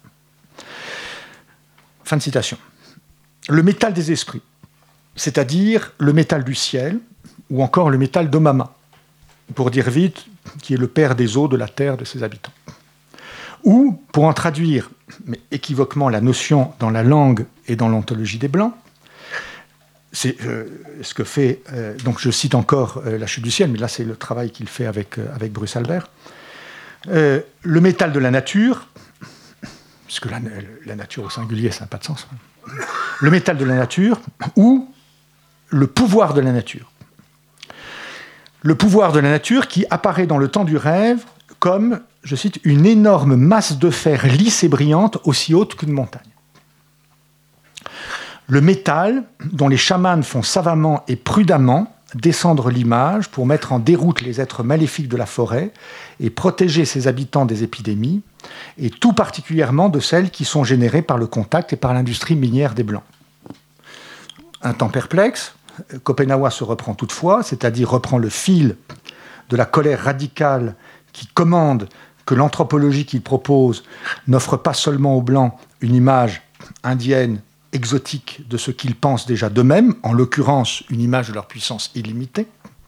Fin de citation. Le métal des esprits, c'est-à-dire le métal du ciel, ou encore le métal d'Omama, pour dire vite, qui est le père des eaux, de la terre, de ses habitants. Ou, pour en traduire, mais équivoquement, la notion dans la langue et dans l'ontologie des Blancs, c'est ce que fait, donc je cite encore La chute du ciel, mais là c'est le travail qu'il fait avec Bruce Albert, le métal de la nature, puisque la nature au singulier, ça n'a pas de sens, le métal de la nature, ou le pouvoir de la nature. Le pouvoir de la nature qui apparaît dans le temps du rêve comme, je cite, une énorme masse de fer lisse et brillante, aussi haute qu'une montagne. Le métal, dont les chamans font savamment et prudemment descendre l'image pour mettre en déroute les êtres maléfiques de la forêt et protéger ses habitants des épidémies, et tout particulièrement de celles qui sont générées par le contact et par l'industrie minière des Blancs. Un temps perplexe, Kopenawa se reprend toutefois, c'est-à-dire reprend le fil de la colère radicale qui commande que l'anthropologie qu'il propose n'offre pas seulement aux Blancs une image indienne, exotique de ce qu'ils pensent déjà d'eux-mêmes, en l'occurrence une image de leur puissance illimitée.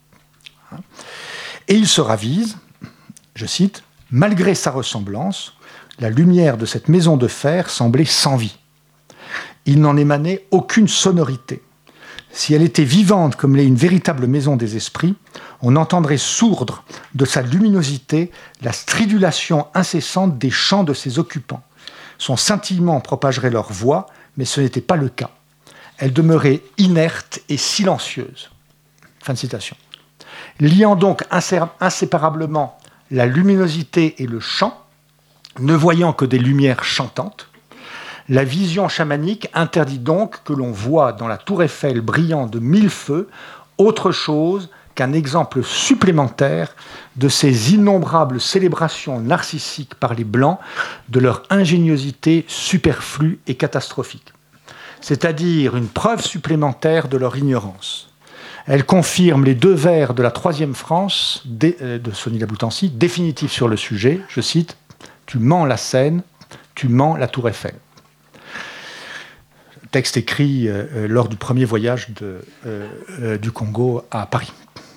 Et il se ravise, je cite, « Malgré sa ressemblance, la lumière de cette maison de fer semblait sans vie. Il n'en émanait aucune sonorité. Si elle était vivante comme l'est une véritable maison des esprits, on entendrait sourdre de sa luminosité la stridulation incessante des chants de ses occupants. Son scintillement propagerait leur voix, mais ce n'était pas le cas. Elle demeurait inerte et silencieuse. » Fin de citation. Liant donc inséparablement la luminosité et le chant, ne voyant que des lumières chantantes, la vision chamanique interdit donc que l'on voie dans la tour Eiffel brillant de 1000 feux autre chose qu'un exemple supplémentaire de ces innombrables célébrations narcissiques par les Blancs de leur ingéniosité superflue et catastrophique. C'est-à-dire une preuve supplémentaire de leur ignorance. Elle confirme les 2 vers de la 3e France de Sonny Laboutancy, définitif sur le sujet, je cite, « Tu mens la Seine, tu mens la tour Eiffel ». texte écrit lors du premier voyage du Congo à Paris.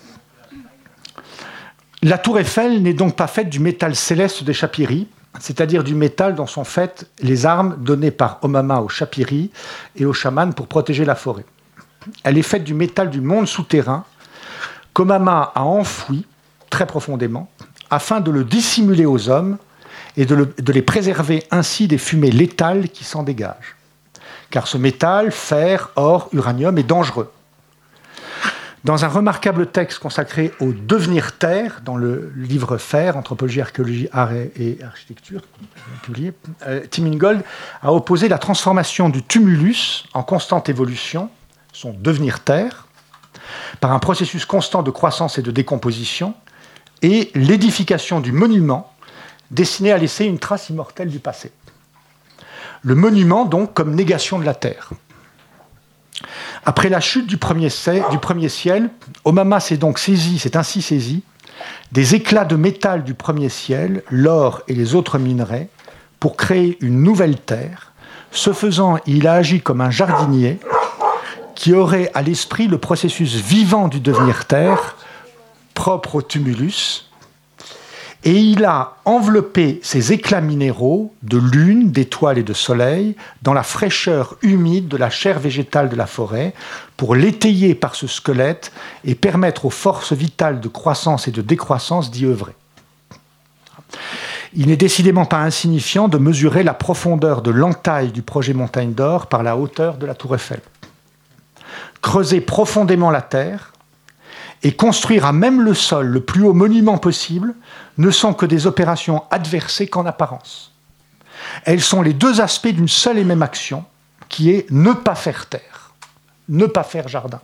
La tour Eiffel n'est donc pas faite du métal céleste des Chapiris, c'est-à-dire du métal dont sont faites les armes données par Omama aux Chapiris et aux chamans pour protéger la forêt. Elle est faite du métal du monde souterrain qu'Omama a enfoui très profondément afin de le dissimuler aux hommes et de les préserver ainsi des fumées létales qui s'en dégagent. Car ce métal, fer, or, uranium, est dangereux. Dans un remarquable texte consacré au devenir terre, dans le livre Fer, Anthropologie, Archéologie, Art et Architecture, publié, Tim Ingold a opposé la transformation du tumulus en constante évolution, son devenir terre, par un processus constant de croissance et de décomposition, et l'édification du monument destiné à laisser une trace immortelle du passé. Le monument, donc, comme négation de la terre. Après la chute du premier ciel, Omama s'est ainsi saisi des éclats de métal du premier ciel, l'or et les autres minerais, pour créer une nouvelle terre. Ce faisant, il a agi comme un jardinier qui aurait à l'esprit le processus vivant du devenir terre, propre au tumulus, et il a enveloppé ces éclats minéraux de lune, d'étoiles et de soleil dans la fraîcheur humide de la chair végétale de la forêt pour l'étayer par ce squelette et permettre aux forces vitales de croissance et de décroissance d'y œuvrer. Il n'est décidément pas insignifiant de mesurer la profondeur de l'entaille du projet Montagne d'Or par la hauteur de la tour Eiffel. Creuser profondément la terre et construire à même le sol le plus haut monument possible ne sont que des opérations adversées qu'en apparence. Elles sont les deux aspects d'une seule et même action, qui est ne pas faire terre, ne pas faire jardin.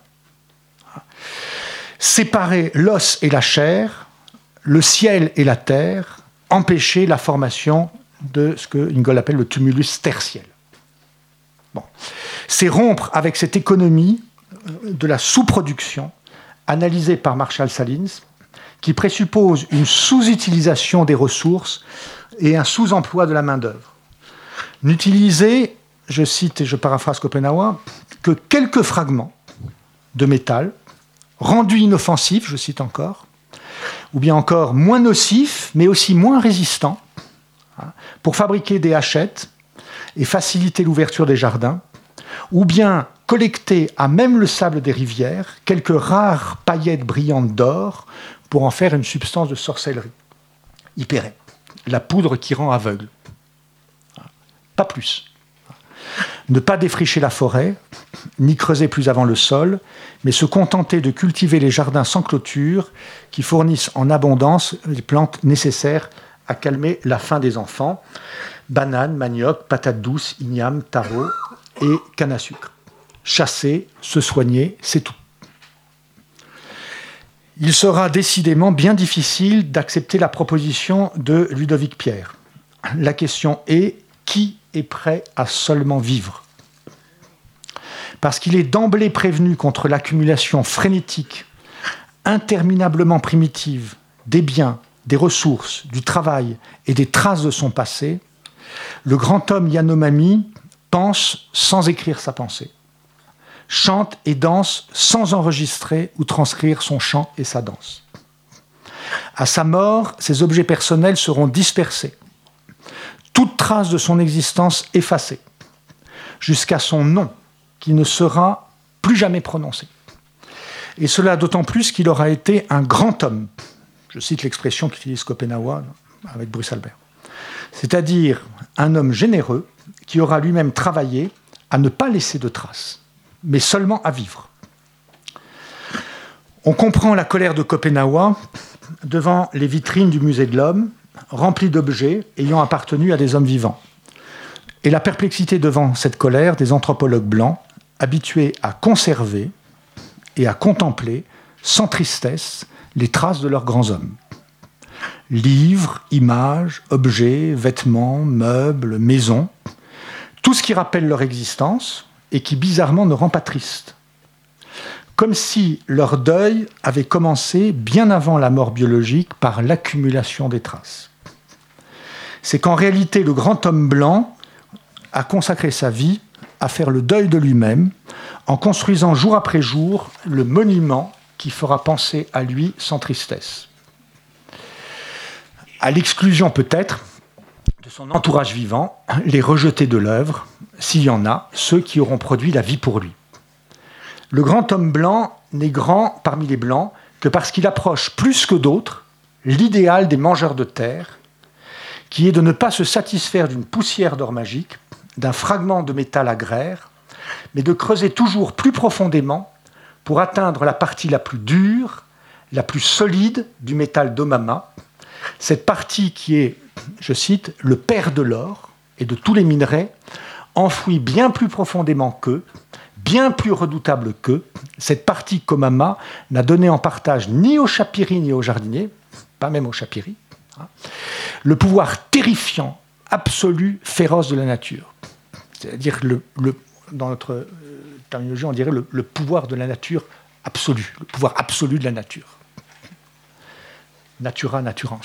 Séparer l'os et la chair, le ciel et la terre, empêcher la formation de ce que Ingold appelle le tumulus tertiel. Bon. C'est rompre avec cette économie de la sous-production analysée par Marshall Salins, qui présuppose une sous-utilisation des ressources et un sous-emploi de la main-d'œuvre. N'utiliser, je cite et je paraphrase Schopenhauer, que quelques fragments de métal, rendus inoffensifs, je cite encore, ou bien encore moins nocifs, mais aussi moins résistants, pour fabriquer des hachettes et faciliter l'ouverture des jardins, ou bien collecter à même le sable des rivières quelques rares paillettes brillantes d'or pour en faire une substance de sorcellerie. Hypérée, la poudre qui rend aveugle. Pas plus. Ne pas défricher la forêt, ni creuser plus avant le sol, mais se contenter de cultiver les jardins sans clôture qui fournissent en abondance les plantes nécessaires à calmer la faim des enfants. Bananes, manioc, patates douces, igname, taro et canne à sucre. Chasser, se soigner, c'est tout. Il sera décidément bien difficile d'accepter la proposition de Ludovic Pierre. La question est, qui est prêt à seulement vivre ? Parce qu'il est d'emblée prévenu contre l'accumulation frénétique, interminablement primitive, des biens, des ressources, du travail et des traces de son passé, le grand homme Yanomami pense sans écrire sa pensée, chante et danse sans enregistrer ou transcrire son chant et sa danse. À sa mort, ses objets personnels seront dispersés, toute trace de son existence effacée, jusqu'à son nom, qui ne sera plus jamais prononcé. Et cela d'autant plus qu'il aura été un grand homme. Je cite l'expression qu'utilise Schopenhauer avec Bruce Albert. C'est-à-dire un homme généreux qui aura lui-même travaillé à ne pas laisser de traces, mais seulement à vivre. On comprend la colère de Schopenhauer devant les vitrines du musée de l'homme, remplies d'objets ayant appartenu à des hommes vivants. Et la perplexité devant cette colère des anthropologues blancs, habitués à conserver et à contempler, sans tristesse, les traces de leurs grands hommes. Livres, images, objets, vêtements, meubles, maisons, tout ce qui rappelle leur existence et qui bizarrement ne rend pas triste. Comme si leur deuil avait commencé bien avant la mort biologique par l'accumulation des traces. C'est qu'en réalité, le grand homme blanc a consacré sa vie à faire le deuil de lui-même en construisant jour après jour le monument qui fera penser à lui sans tristesse. À l'exclusion peut-être de son entourage vivant, les rejetés de l'œuvre, s'il y en a, ceux qui auront produit la vie pour lui. Le grand homme blanc n'est grand parmi les blancs que parce qu'il approche plus que d'autres l'idéal des mangeurs de terre, qui est de ne pas se satisfaire d'une poussière d'or magique, d'un fragment de métal agraire, mais de creuser toujours plus profondément pour atteindre la partie la plus dure, la plus solide du métal d'Omama, cette partie qui est, je cite, le père de l'or et de tous les minerais, enfoui bien plus profondément qu'eux, bien plus redoutable qu'eux, cette partie qu'Omama n'a donnée en partage ni aux Chapiris ni aux jardiniers, pas même aux Chapiris, le pouvoir terrifiant, absolu, féroce de la nature. C'est-à-dire, dans notre terminologie, on dirait le pouvoir de la nature absolu, le pouvoir absolu de la nature. Natura naturans.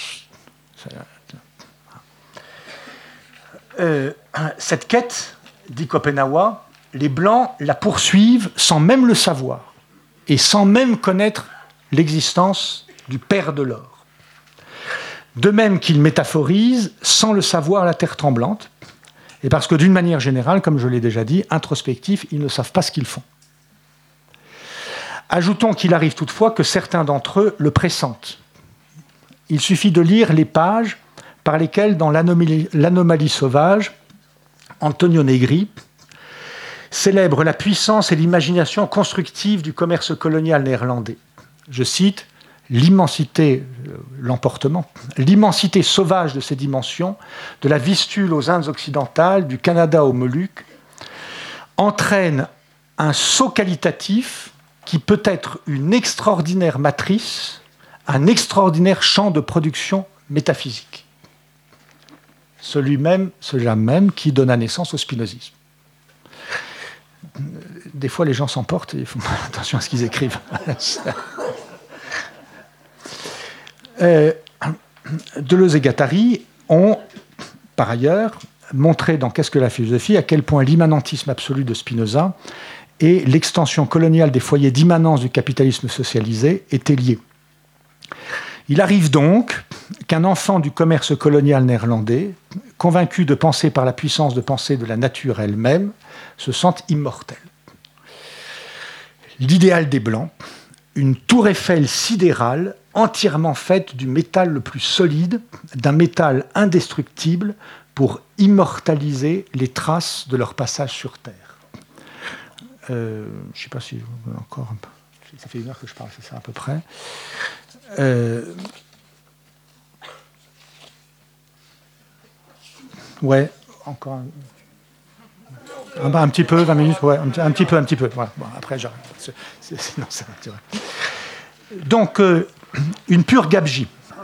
Cette quête, dit Schopenhauer, les Blancs la poursuivent sans même le savoir et sans même connaître l'existence du père de l'or. De même qu'ils métaphorisent sans le savoir la terre tremblante, et parce que d'une manière générale, comme je l'ai déjà dit, introspectifs, ils ne savent pas ce qu'ils font. Ajoutons qu'il arrive toutefois que certains d'entre eux le pressentent. Il suffit de lire les pages par lesquelles, dans l'Anomalie sauvage, Antonio Negri célèbre la puissance et l'imagination constructive du commerce colonial néerlandais. Je cite, l'immensité, l'emportement, l'immensité sauvage de ces dimensions, de la Vistule aux Indes occidentales, du Canada aux Moluques, entraîne un saut qualitatif qui peut être une extraordinaire matrice, un extraordinaire champ de production métaphysique. Celui-là même qui donna naissance au spinozisme. Des fois, les gens s'emportent et il faut faire attention à ce qu'ils écrivent. Deleuze et Guattari ont, par ailleurs, montré dans Qu'est-ce que la philosophie à quel point l'immanentisme absolu de Spinoza et l'extension coloniale des foyers d'immanence du capitalisme socialisé étaient liés. Il arrive donc qu'un enfant du commerce colonial néerlandais, convaincu de penser par la puissance de pensée de la nature elle-même, se sente immortel. L'idéal des Blancs, une tour Eiffel sidérale entièrement faite du métal le plus solide, d'un métal indestructible pour immortaliser les traces de leur passage sur Terre. Je ne sais pas si encore un peu. Ça fait 1 heure que je parle, c'est ça à peu près. Ouais, encore un petit peu, 20 minutes, ouais, un petit peu. Voilà. Bon, après, j'arrête. Sinon, ça va durer. Donc, une pure gabegie.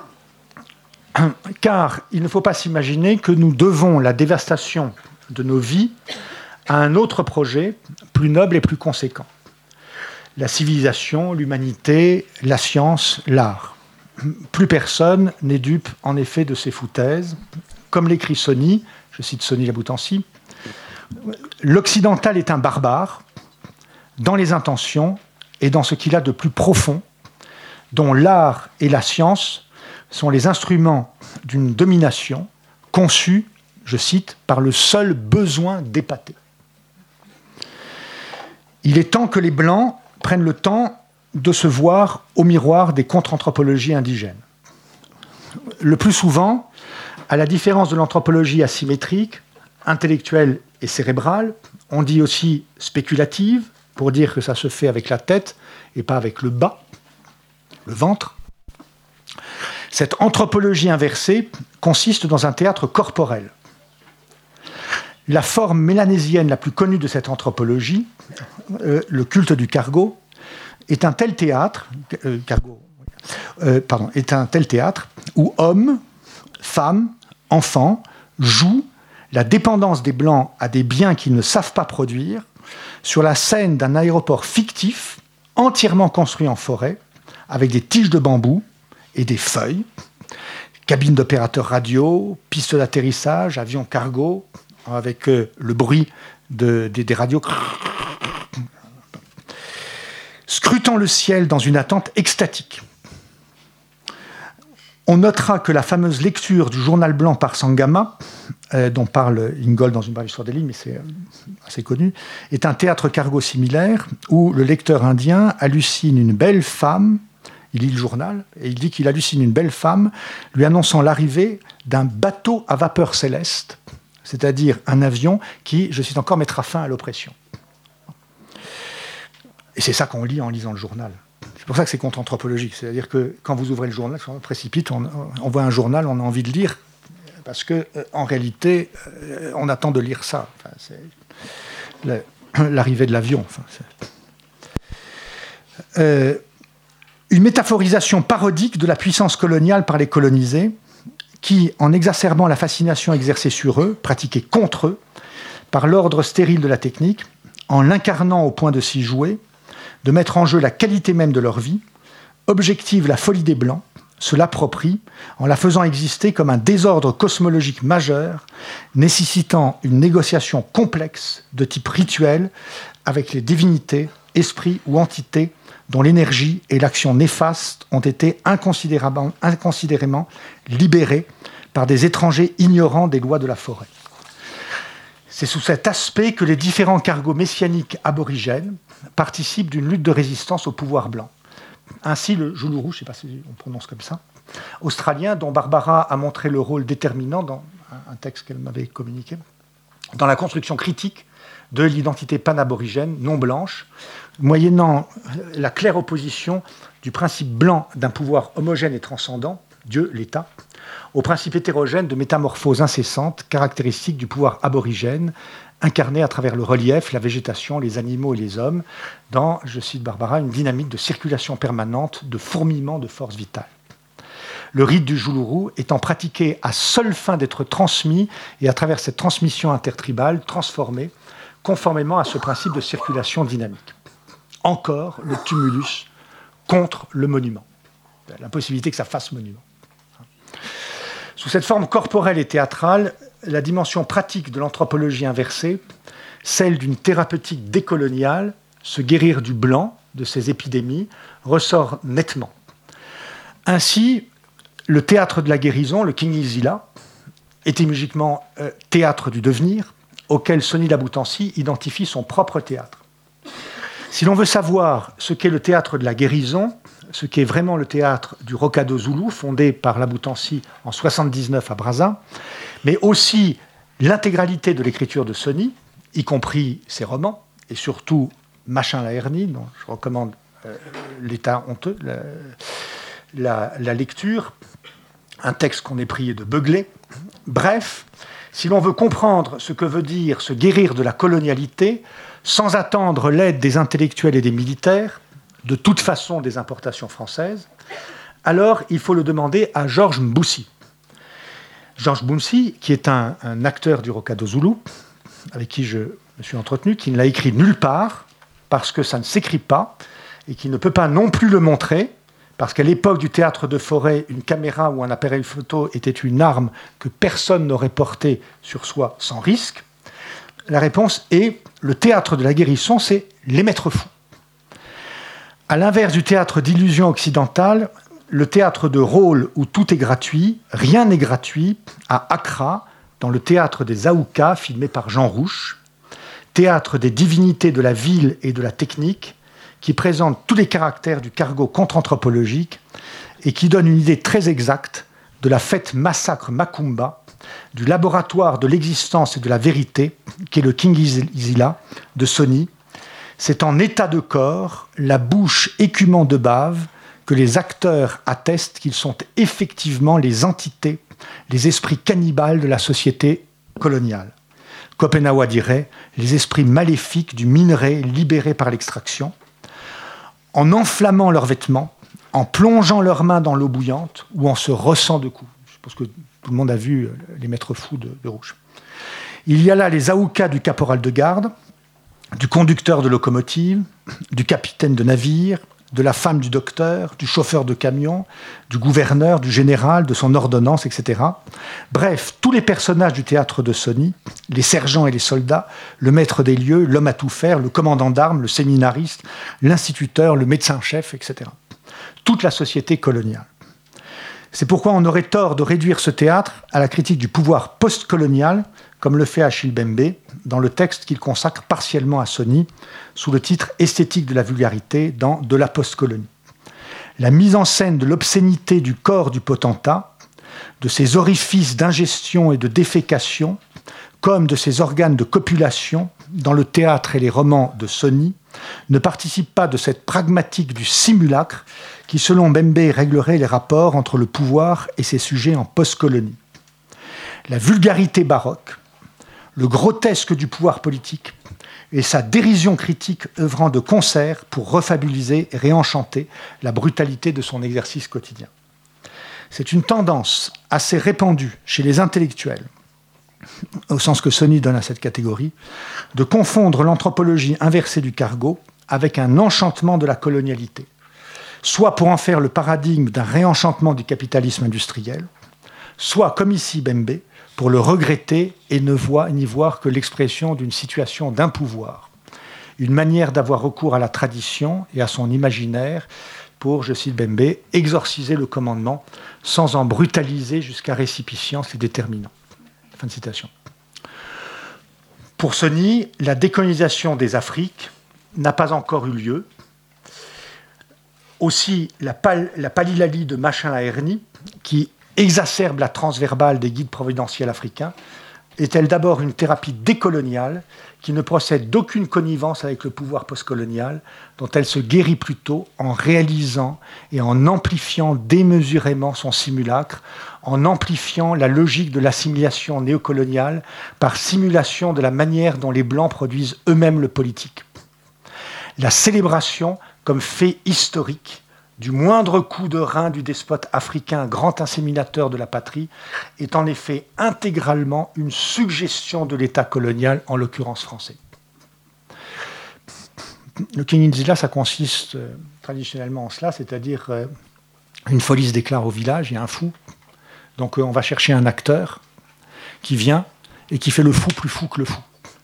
Car il ne faut pas s'imaginer que nous devons la dévastation de nos vies à un autre projet plus noble et plus conséquent. La civilisation, l'humanité, la science, l'art. Plus personne n'est dupe, en effet, de ces foutaises. Comme l'écrit Sony, je cite Sony Laboutancy, l'occidental est un barbare dans les intentions et dans ce qu'il a de plus profond, dont l'art et la science sont les instruments d'une domination conçue, je cite, par le seul besoin d'épater. Il est temps que les Blancs prennent le temps de se voir au miroir des contre-anthropologies indigènes. Le plus souvent, à la différence de l'anthropologie asymétrique, intellectuelle et cérébrale, on dit aussi spéculative, pour dire que ça se fait avec la tête et pas avec le bas, le ventre. Cette anthropologie inversée consiste dans un théâtre corporel. La forme mélanésienne la plus connue de cette anthropologie, le culte du cargo, est un tel théâtre, est un tel théâtre où hommes, femmes, enfants jouent la dépendance des Blancs à des biens qu'ils ne savent pas produire sur la scène d'un aéroport fictif entièrement construit en forêt avec des tiges de bambou et des feuilles, cabines d'opérateurs radio, pistes d'atterrissage, avions cargo, avec le bruit des radios. Scrutant le ciel dans une attente extatique. On notera que la fameuse lecture du journal blanc par Sangama, dont parle Ingold dans une brève histoire des lignes, mais c'est assez connu, est un théâtre cargo similaire où le lecteur indien hallucine une belle femme, il lit le journal, et il dit qu'il hallucine une belle femme lui annonçant l'arrivée d'un bateau à vapeur céleste, c'est-à-dire un avion qui, je cite encore, mettra fin à l'oppression. Et c'est ça qu'on lit en lisant le journal. C'est pour ça que c'est contre-anthropologique. C'est-à-dire que quand vous ouvrez le journal, on précipite, on voit un journal, on a envie de lire, parce qu'en réalité, on attend de lire ça. Enfin, c'est l'arrivée de l'avion. Enfin, une métaphorisation parodique de la puissance coloniale par les colonisés, qui, en exacerbant la fascination exercée sur eux, pratiquée contre eux, par l'ordre stérile de la technique, en l'incarnant au point de s'y jouer, de mettre en jeu la qualité même de leur vie, objective la folie des Blancs, se l'approprie en la faisant exister comme un désordre cosmologique majeur, nécessitant une négociation complexe de type rituel avec les divinités, esprits ou entités dont l'énergie et l'action néfaste ont été inconsidérément libérées par des étrangers ignorants des lois de la forêt. C'est sous cet aspect que les différents cargos messianiques aborigènes participent d'une lutte de résistance au pouvoir blanc. Ainsi, le Joulou, je ne sais pas si on prononce comme ça, australien, dont Barbara a montré le rôle déterminant dans un texte qu'elle m'avait communiqué, dans la construction critique de l'identité panaborigène non blanche, moyennant la claire opposition du principe blanc d'un pouvoir homogène et transcendant, Dieu, l'État, au principe hétérogène de métamorphose incessante, caractéristique du pouvoir aborigène, incarné à travers le relief, la végétation, les animaux et les hommes, dans, je cite Barbara, une dynamique de circulation permanente, de fourmillement de force vitale. Le rite du Joulou étant pratiqué à seule fin d'être transmis et à travers cette transmission intertribale transformée, conformément à ce principe de circulation dynamique. Encore le tumulus contre le monument, la possibilité que ça fasse monument. Sous cette forme corporelle et théâtrale, la dimension pratique de l'anthropologie inversée, celle d'une thérapeutique décoloniale, se guérir du blanc, de ces épidémies, ressort nettement. Ainsi, le théâtre de la guérison, le Kingizila, étymologiquement théâtre du devenir, auquel Sony Laboutansi identifie son propre théâtre. Si l'on veut savoir ce qu'est le théâtre de la guérison, ce qu'est vraiment le théâtre du Rokado Zoulou, fondé par Laboutansi en 1979 à Brazza, mais aussi l'intégralité de l'écriture de Sony, y compris ses romans, et surtout Machin la hernie, dont je recommande L'État honteux, la lecture, un texte qu'on est prié de beugler. Bref, si l'on veut comprendre ce que veut dire se guérir de la colonialité, sans attendre l'aide des intellectuels et des militaires, de toute façon des importations françaises, alors il faut le demander à Georges Mboussi. Georges Mboussi, qui est un acteur du Rokado Zoulou, avec qui je me suis entretenu, qui ne l'a écrit nulle part, parce que ça ne s'écrit pas, et qui ne peut pas non plus le montrer, parce qu'à l'époque du théâtre de forêt, une caméra ou un appareil photo était une arme que personne n'aurait portée sur soi sans risque. La réponse est, le théâtre de la guérison, c'est les maîtres fous. À l'inverse du théâtre d'illusion occidentale, le théâtre de rôle où tout est gratuit, rien n'est gratuit, à Accra, dans le théâtre des Aoukas, filmé par Jean Rouche, théâtre des divinités de la ville et de la technique, qui présente tous les caractères du cargo contre-anthropologique et qui donne une idée très exacte de la fête massacre Macumba, du laboratoire de l'existence et de la vérité, qui est le Kingizila de Sony. C'est en état de corps, la bouche écumant de bave, que les acteurs attestent qu'ils sont effectivement les entités, les esprits cannibales de la société coloniale. Schopenhauer dirait les esprits maléfiques du minerai libéré par l'extraction. En enflammant leurs vêtements, en plongeant leurs mains dans l'eau bouillante ou en se rossant de coups. Je pense que tout le monde a vu les maîtres fous de Rouge. Il y a là les Aoukas du caporal de garde, du conducteur de locomotive, du capitaine de navire, de la femme du docteur, du chauffeur de camion, du gouverneur, du général, de son ordonnance, etc. Bref, tous les personnages du théâtre de Sony, les sergents et les soldats, le maître des lieux, l'homme à tout faire, le commandant d'armes, le séminariste, l'instituteur, le médecin-chef, etc. Toute la société coloniale. C'est pourquoi on aurait tort de réduire ce théâtre à la critique du pouvoir post-colonial, comme le fait Achille Mbembe dans le texte qu'il consacre partiellement à Sony, sous le titre « Esthétique de la vulgarité » dans « De la post-colonie ». La mise en scène de l'obscénité du corps du potentat, de ses orifices d'ingestion et de défécation, comme de ses organes de copulation, dans le théâtre et les romans de Sony, ne participe pas de cette pragmatique du simulacre qui, selon Mbembe, réglerait les rapports entre le pouvoir et ses sujets en post-colonie. La vulgarité baroque, le grotesque du pouvoir politique et sa dérision critique œuvrant de concert pour refabiliser et réenchanter la brutalité de son exercice quotidien. C'est une tendance assez répandue chez les intellectuels, au sens que Sony donne à cette catégorie, de confondre l'anthropologie inversée du cargo avec un enchantement de la colonialité, soit pour en faire le paradigme d'un réenchantement du capitalisme industriel, soit, comme ici Mbembe, pour le regretter et n'y voir que l'expression d'une situation d'impouvoir, une manière d'avoir recours à la tradition et à son imaginaire pour, je cite Mbembe, exorciser le commandement sans en brutaliser jusqu'à récipience et déterminant. Fin de citation. Pour Sony, la décolonisation des Afriques n'a pas encore eu lieu. Aussi, la palilalie de Machin à Ernie, qui exacerbe la transverbale des guides providentiels africains, est-elle d'abord une thérapie décoloniale qui ne procède d'aucune connivence avec le pouvoir postcolonial, dont elle se guérit plutôt en réalisant et en amplifiant démesurément son simulacre, en amplifiant la logique de l'assimilation néocoloniale par simulation de la manière dont les Blancs produisent eux-mêmes le politique. La célébration comme fait historique du moindre coup de rein du despote africain, grand inséminateur de la patrie, est en effet intégralement une suggestion de l'État colonial, en l'occurrence français. Le Kinizila, ça consiste traditionnellement en cela, c'est-à-dire une folie se déclare au village, il y a un fou, donc on va chercher un acteur qui vient et qui fait le fou plus fou que le fou.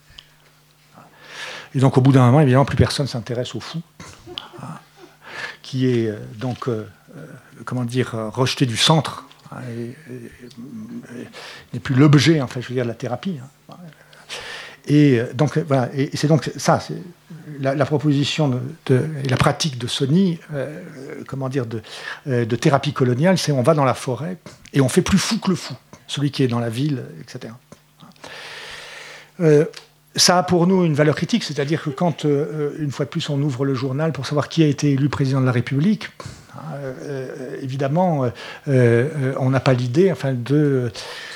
Et donc au bout d'un moment, évidemment, plus personne ne s'intéresse au fou, qui est donc, rejeté du centre, et n'est plus l'objet, enfin, je veux dire, de la thérapie. Et donc, voilà, et c'est donc ça, c'est la proposition et la pratique de Sony, de thérapie coloniale, c'est on va dans la forêt et on fait plus fou que le fou, celui qui est dans la ville, etc. Ça a pour nous une valeur critique, c'est-à-dire que quand, une fois de plus, on ouvre le journal pour savoir qui a été élu président de la République, évidemment, on n'a pas l'idée, enfin, de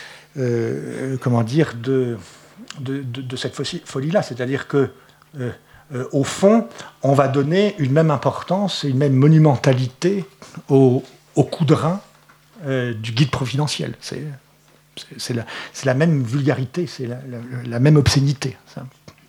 cette folie-là. C'est-à-dire que, au fond, on va donner une même importance et une même monumentalité au coup de rein du guide providentiel. C'est la même vulgarité, c'est la même obscénité. Ça.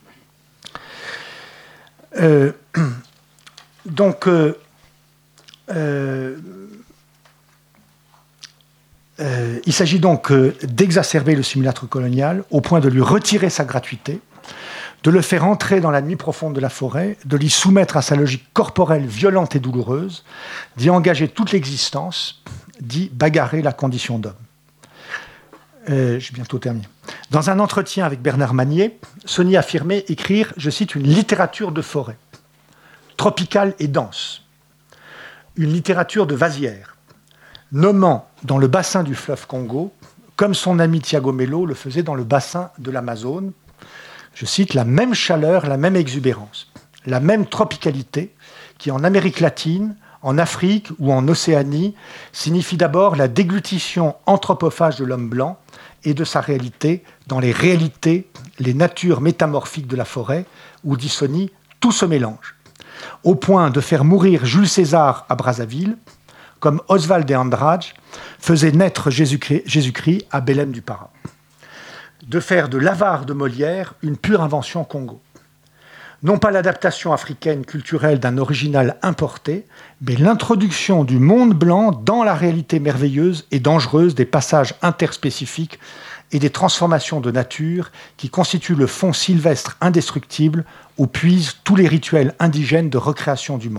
Il s'agit donc d'exacerber le simulacre colonial au point de lui retirer sa gratuité, de le faire entrer dans la nuit profonde de la forêt, de l'y soumettre à sa logique corporelle violente et douloureuse, d'y engager toute l'existence, d'y bagarrer la condition d'homme. J'ai bientôt terminé. Dans un entretien avec Bernard Manier, Sony affirmait écrire, je cite, une littérature de forêt, tropicale et dense, une littérature de vasière, nommant dans le bassin du fleuve Congo, comme son ami Thiago Mello le faisait dans le bassin de l'Amazone, je cite, la même chaleur, la même exubérance, la même tropicalité qui, en Amérique latine, en Afrique ou en Océanie, signifie d'abord la déglutition anthropophage de l'homme blanc et de sa réalité dans les réalités, les natures métamorphiques de la forêt, où, dit Sony, tout se mélange, au point de faire mourir Jules César à Brazzaville, comme Oswald de Andrade faisait naître Jésus-Christ à Belém du Pará, de faire de l'avare de Molière une pure invention Congo. Non pas l'adaptation africaine culturelle d'un original importé, mais l'introduction du monde blanc dans la réalité merveilleuse et dangereuse des passages interspécifiques et des transformations de nature qui constituent le fond sylvestre indestructible où puisent tous les rituels indigènes de recréation du monde.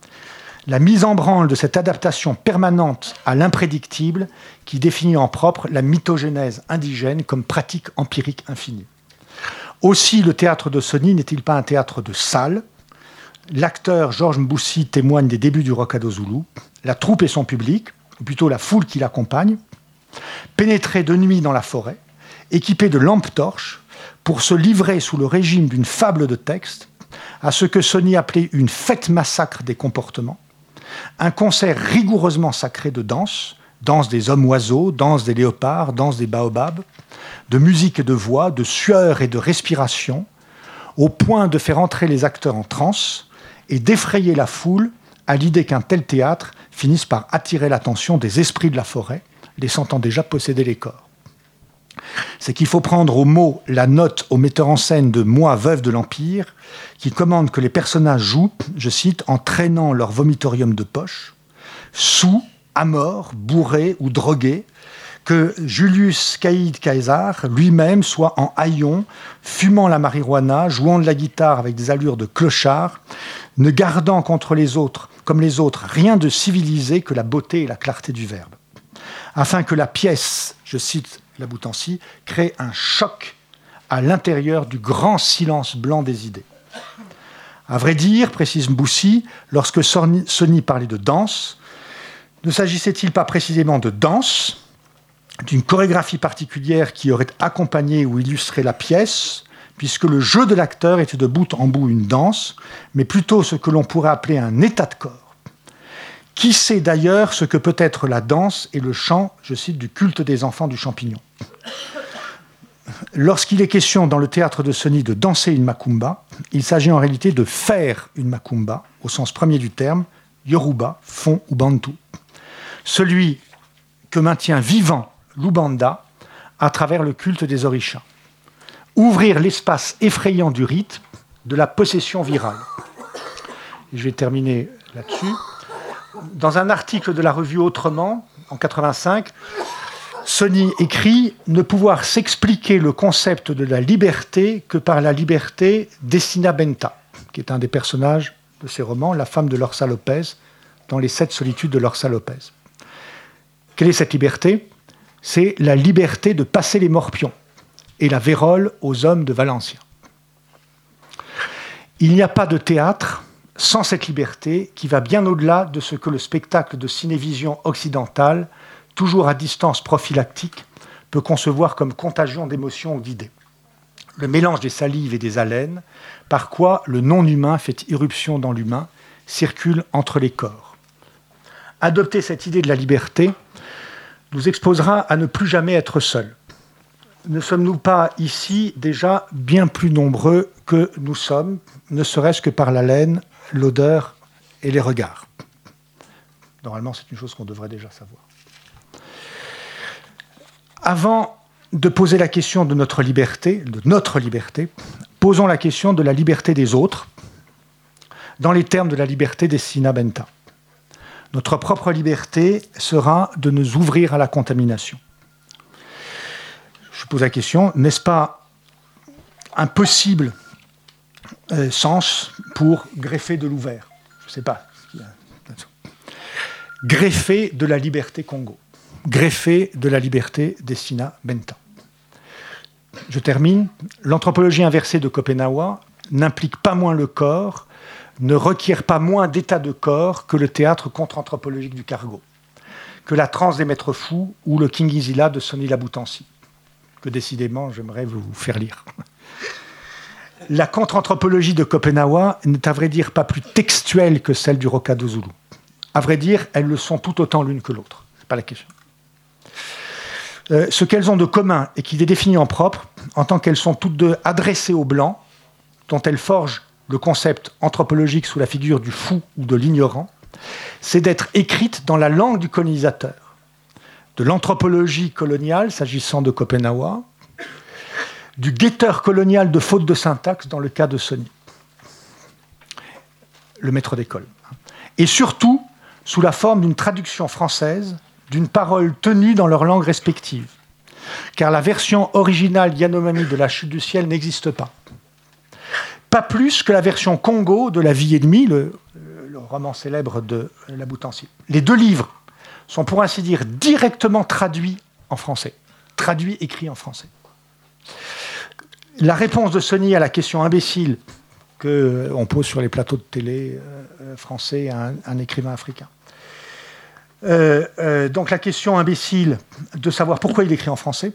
La mise en branle de cette adaptation permanente à l'imprédictible qui définit en propre la mythogénèse indigène comme pratique empirique infinie. Aussi, le théâtre de Sony n'est-il pas un théâtre de salle ? L'acteur Georges Mboussi témoigne des débuts du Rocado Zulu. La troupe et son public, ou plutôt la foule qui l'accompagne, pénétraient de nuit dans la forêt, équipés de lampes torches, pour se livrer sous le régime d'une fable de texte à ce que Sony appelait une fête massacre des comportements, un concert rigoureusement sacré de danse, danse des hommes-oiseaux, danse des léopards, danse des baobabs, de musique et de voix, de sueur et de respiration, au point de faire entrer les acteurs en transe et d'effrayer la foule à l'idée qu'un tel théâtre finisse par attirer l'attention des esprits de la forêt, les sentant déjà posséder les corps. C'est qu'il faut prendre au mot la note au metteur en scène de Moi, veuve de l'Empire, qui commande que les personnages jouent, je cite, en traînant leur vomitorium de poche, sous, à mort, bourrés ou drogués, que Julius Caïd Caesar lui-même soit en haillons, fumant la marijuana, jouant de la guitare avec des allures de clochard, ne gardant contre les autres, comme les autres, rien de civilisé que la beauté et la clarté du verbe. Afin que la pièce, je cite la Boutancy, crée un choc à l'intérieur du grand silence blanc des idées. À vrai dire, précise Mboussi, lorsque Sony parlait de danse, ne s'agissait-il pas précisément de danse, d'une chorégraphie particulière qui aurait accompagné ou illustré la pièce, puisque le jeu de l'acteur était de bout en bout une danse, mais plutôt ce que l'on pourrait appeler un état de corps. Qui sait d'ailleurs ce que peut être la danse et le chant, je cite, du culte des enfants du champignon. Lorsqu'il est question dans le théâtre de Sony de danser une macumba, il s'agit en réalité de faire une macumba, au sens premier du terme, yoruba, fon ou bantou. Celui que maintient vivant l'Ubanda à travers le culte des orishas. Ouvrir l'espace effrayant du rite, de la possession virale. Et je vais terminer là-dessus. Dans un article de la revue Autrement, en 1985, Sony écrit « Ne pouvoir s'expliquer le concept de la liberté que par la liberté d'Essina Benta », qui est un des personnages de ses romans, la femme de Lorca Lopez, dans les 7 solitudes de Lorca Lopez. Quelle est cette liberté ? C'est la liberté de passer les morpions et la vérole aux hommes de Valencia. Il n'y a pas de théâtre sans cette liberté qui va bien au-delà de ce que le spectacle de cinévision occidentale, toujours à distance prophylactique, peut concevoir comme contagion d'émotions ou d'idées. Le mélange des salives et des haleines, par quoi le non-humain fait irruption dans l'humain, circule entre les corps. Adopter cette idée de la liberté nous exposera à ne plus jamais être seuls. Ne sommes-nous pas ici déjà bien plus nombreux que nous sommes, ne serait-ce que par l'haleine, l'odeur et les regards ? Normalement, c'est une chose qu'on devrait déjà savoir. Avant de poser la question de notre liberté, posons la question de la liberté des autres, dans les termes de la liberté d'Essina Benta. Notre propre liberté sera de nous ouvrir à la contamination. Je pose la question, n'est-ce pas un possible sens pour greffer de l'ouvert ? Je ne sais pas. Greffer de la liberté Congo. Greffer de la liberté d'Essina Benta. Je termine. L'anthropologie inversée de Kopenawa n'implique pas moins le corps, ne requiert pas moins d'état de corps que le théâtre contre-anthropologique du cargo, que la transe des maîtres fous ou le Kingizila de Sony Laboutancy, que décidément j'aimerais vous faire lire. La contre-anthropologie de Kopenawa n'est à vrai dire pas plus textuelle que celle du Rocado Zulu. À vrai dire, elles le sont tout autant l'une que l'autre. Ce n'est pas la question. Ce qu'elles ont de commun et qui les définit en propre, en tant qu'elles sont toutes deux adressées aux Blancs, dont elles forgent le concept anthropologique sous la figure du fou ou de l'ignorant, c'est d'être écrites dans la langue du colonisateur, de l'anthropologie coloniale, s'agissant de Kopenawa, du guetteur colonial de faute de syntaxe, dans le cas de Sony. le maître d'école. Et surtout, sous la forme d'une traduction française d'une parole tenue dans leur langue respective. Car la version originale Yanomami de La Chute du ciel n'existe pas. Pas plus que la version Congo de La vie et demie, le roman célèbre de La Boutancy. Les deux livres sont pour ainsi dire directement traduits en français. Traduits, écrits en français. La réponse de Sony à la question imbécile qu'on pose sur les plateaux de télé français à un écrivain africain. Donc la question imbécile de savoir pourquoi il écrit en français.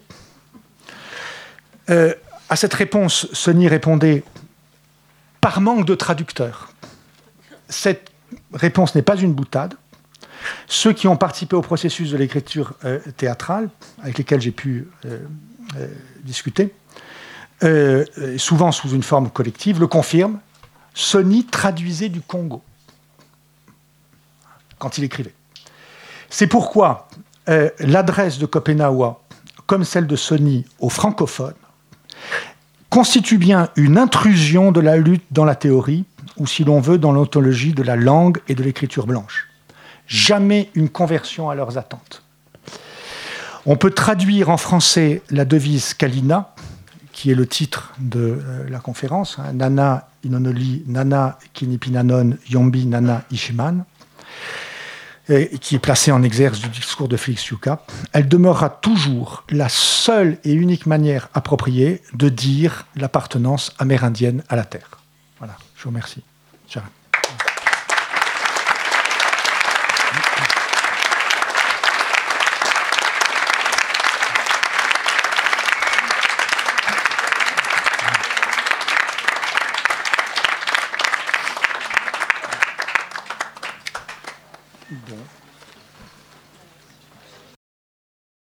À cette réponse, Sony répondait « par manque de traducteurs ». Cette réponse n'est pas une boutade. Ceux qui ont participé au processus de l'écriture théâtrale, avec lesquels j'ai pu discuter, souvent sous une forme collective, le confirment. Sony traduisait du Congo quand il écrivait. C'est pourquoi l'adresse de Kopenawa, comme celle de Sony aux francophones, constitue bien une intrusion de la lutte dans la théorie, ou si l'on veut, dans l'ontologie de la langue et de l'écriture blanche. Jamais une conversion à leurs attentes. On peut traduire en français la devise Kalina, qui est le titre de la conférence, hein, Nana Inonoli, Nana Kinipinanon, Yombi Nana Ishiman, qui est placée en exerce du discours de Félix Yuka. Elle demeurera toujours la seule et unique manière appropriée de dire l'appartenance amérindienne à la terre. Voilà, je vous remercie. J'arrête. Bon.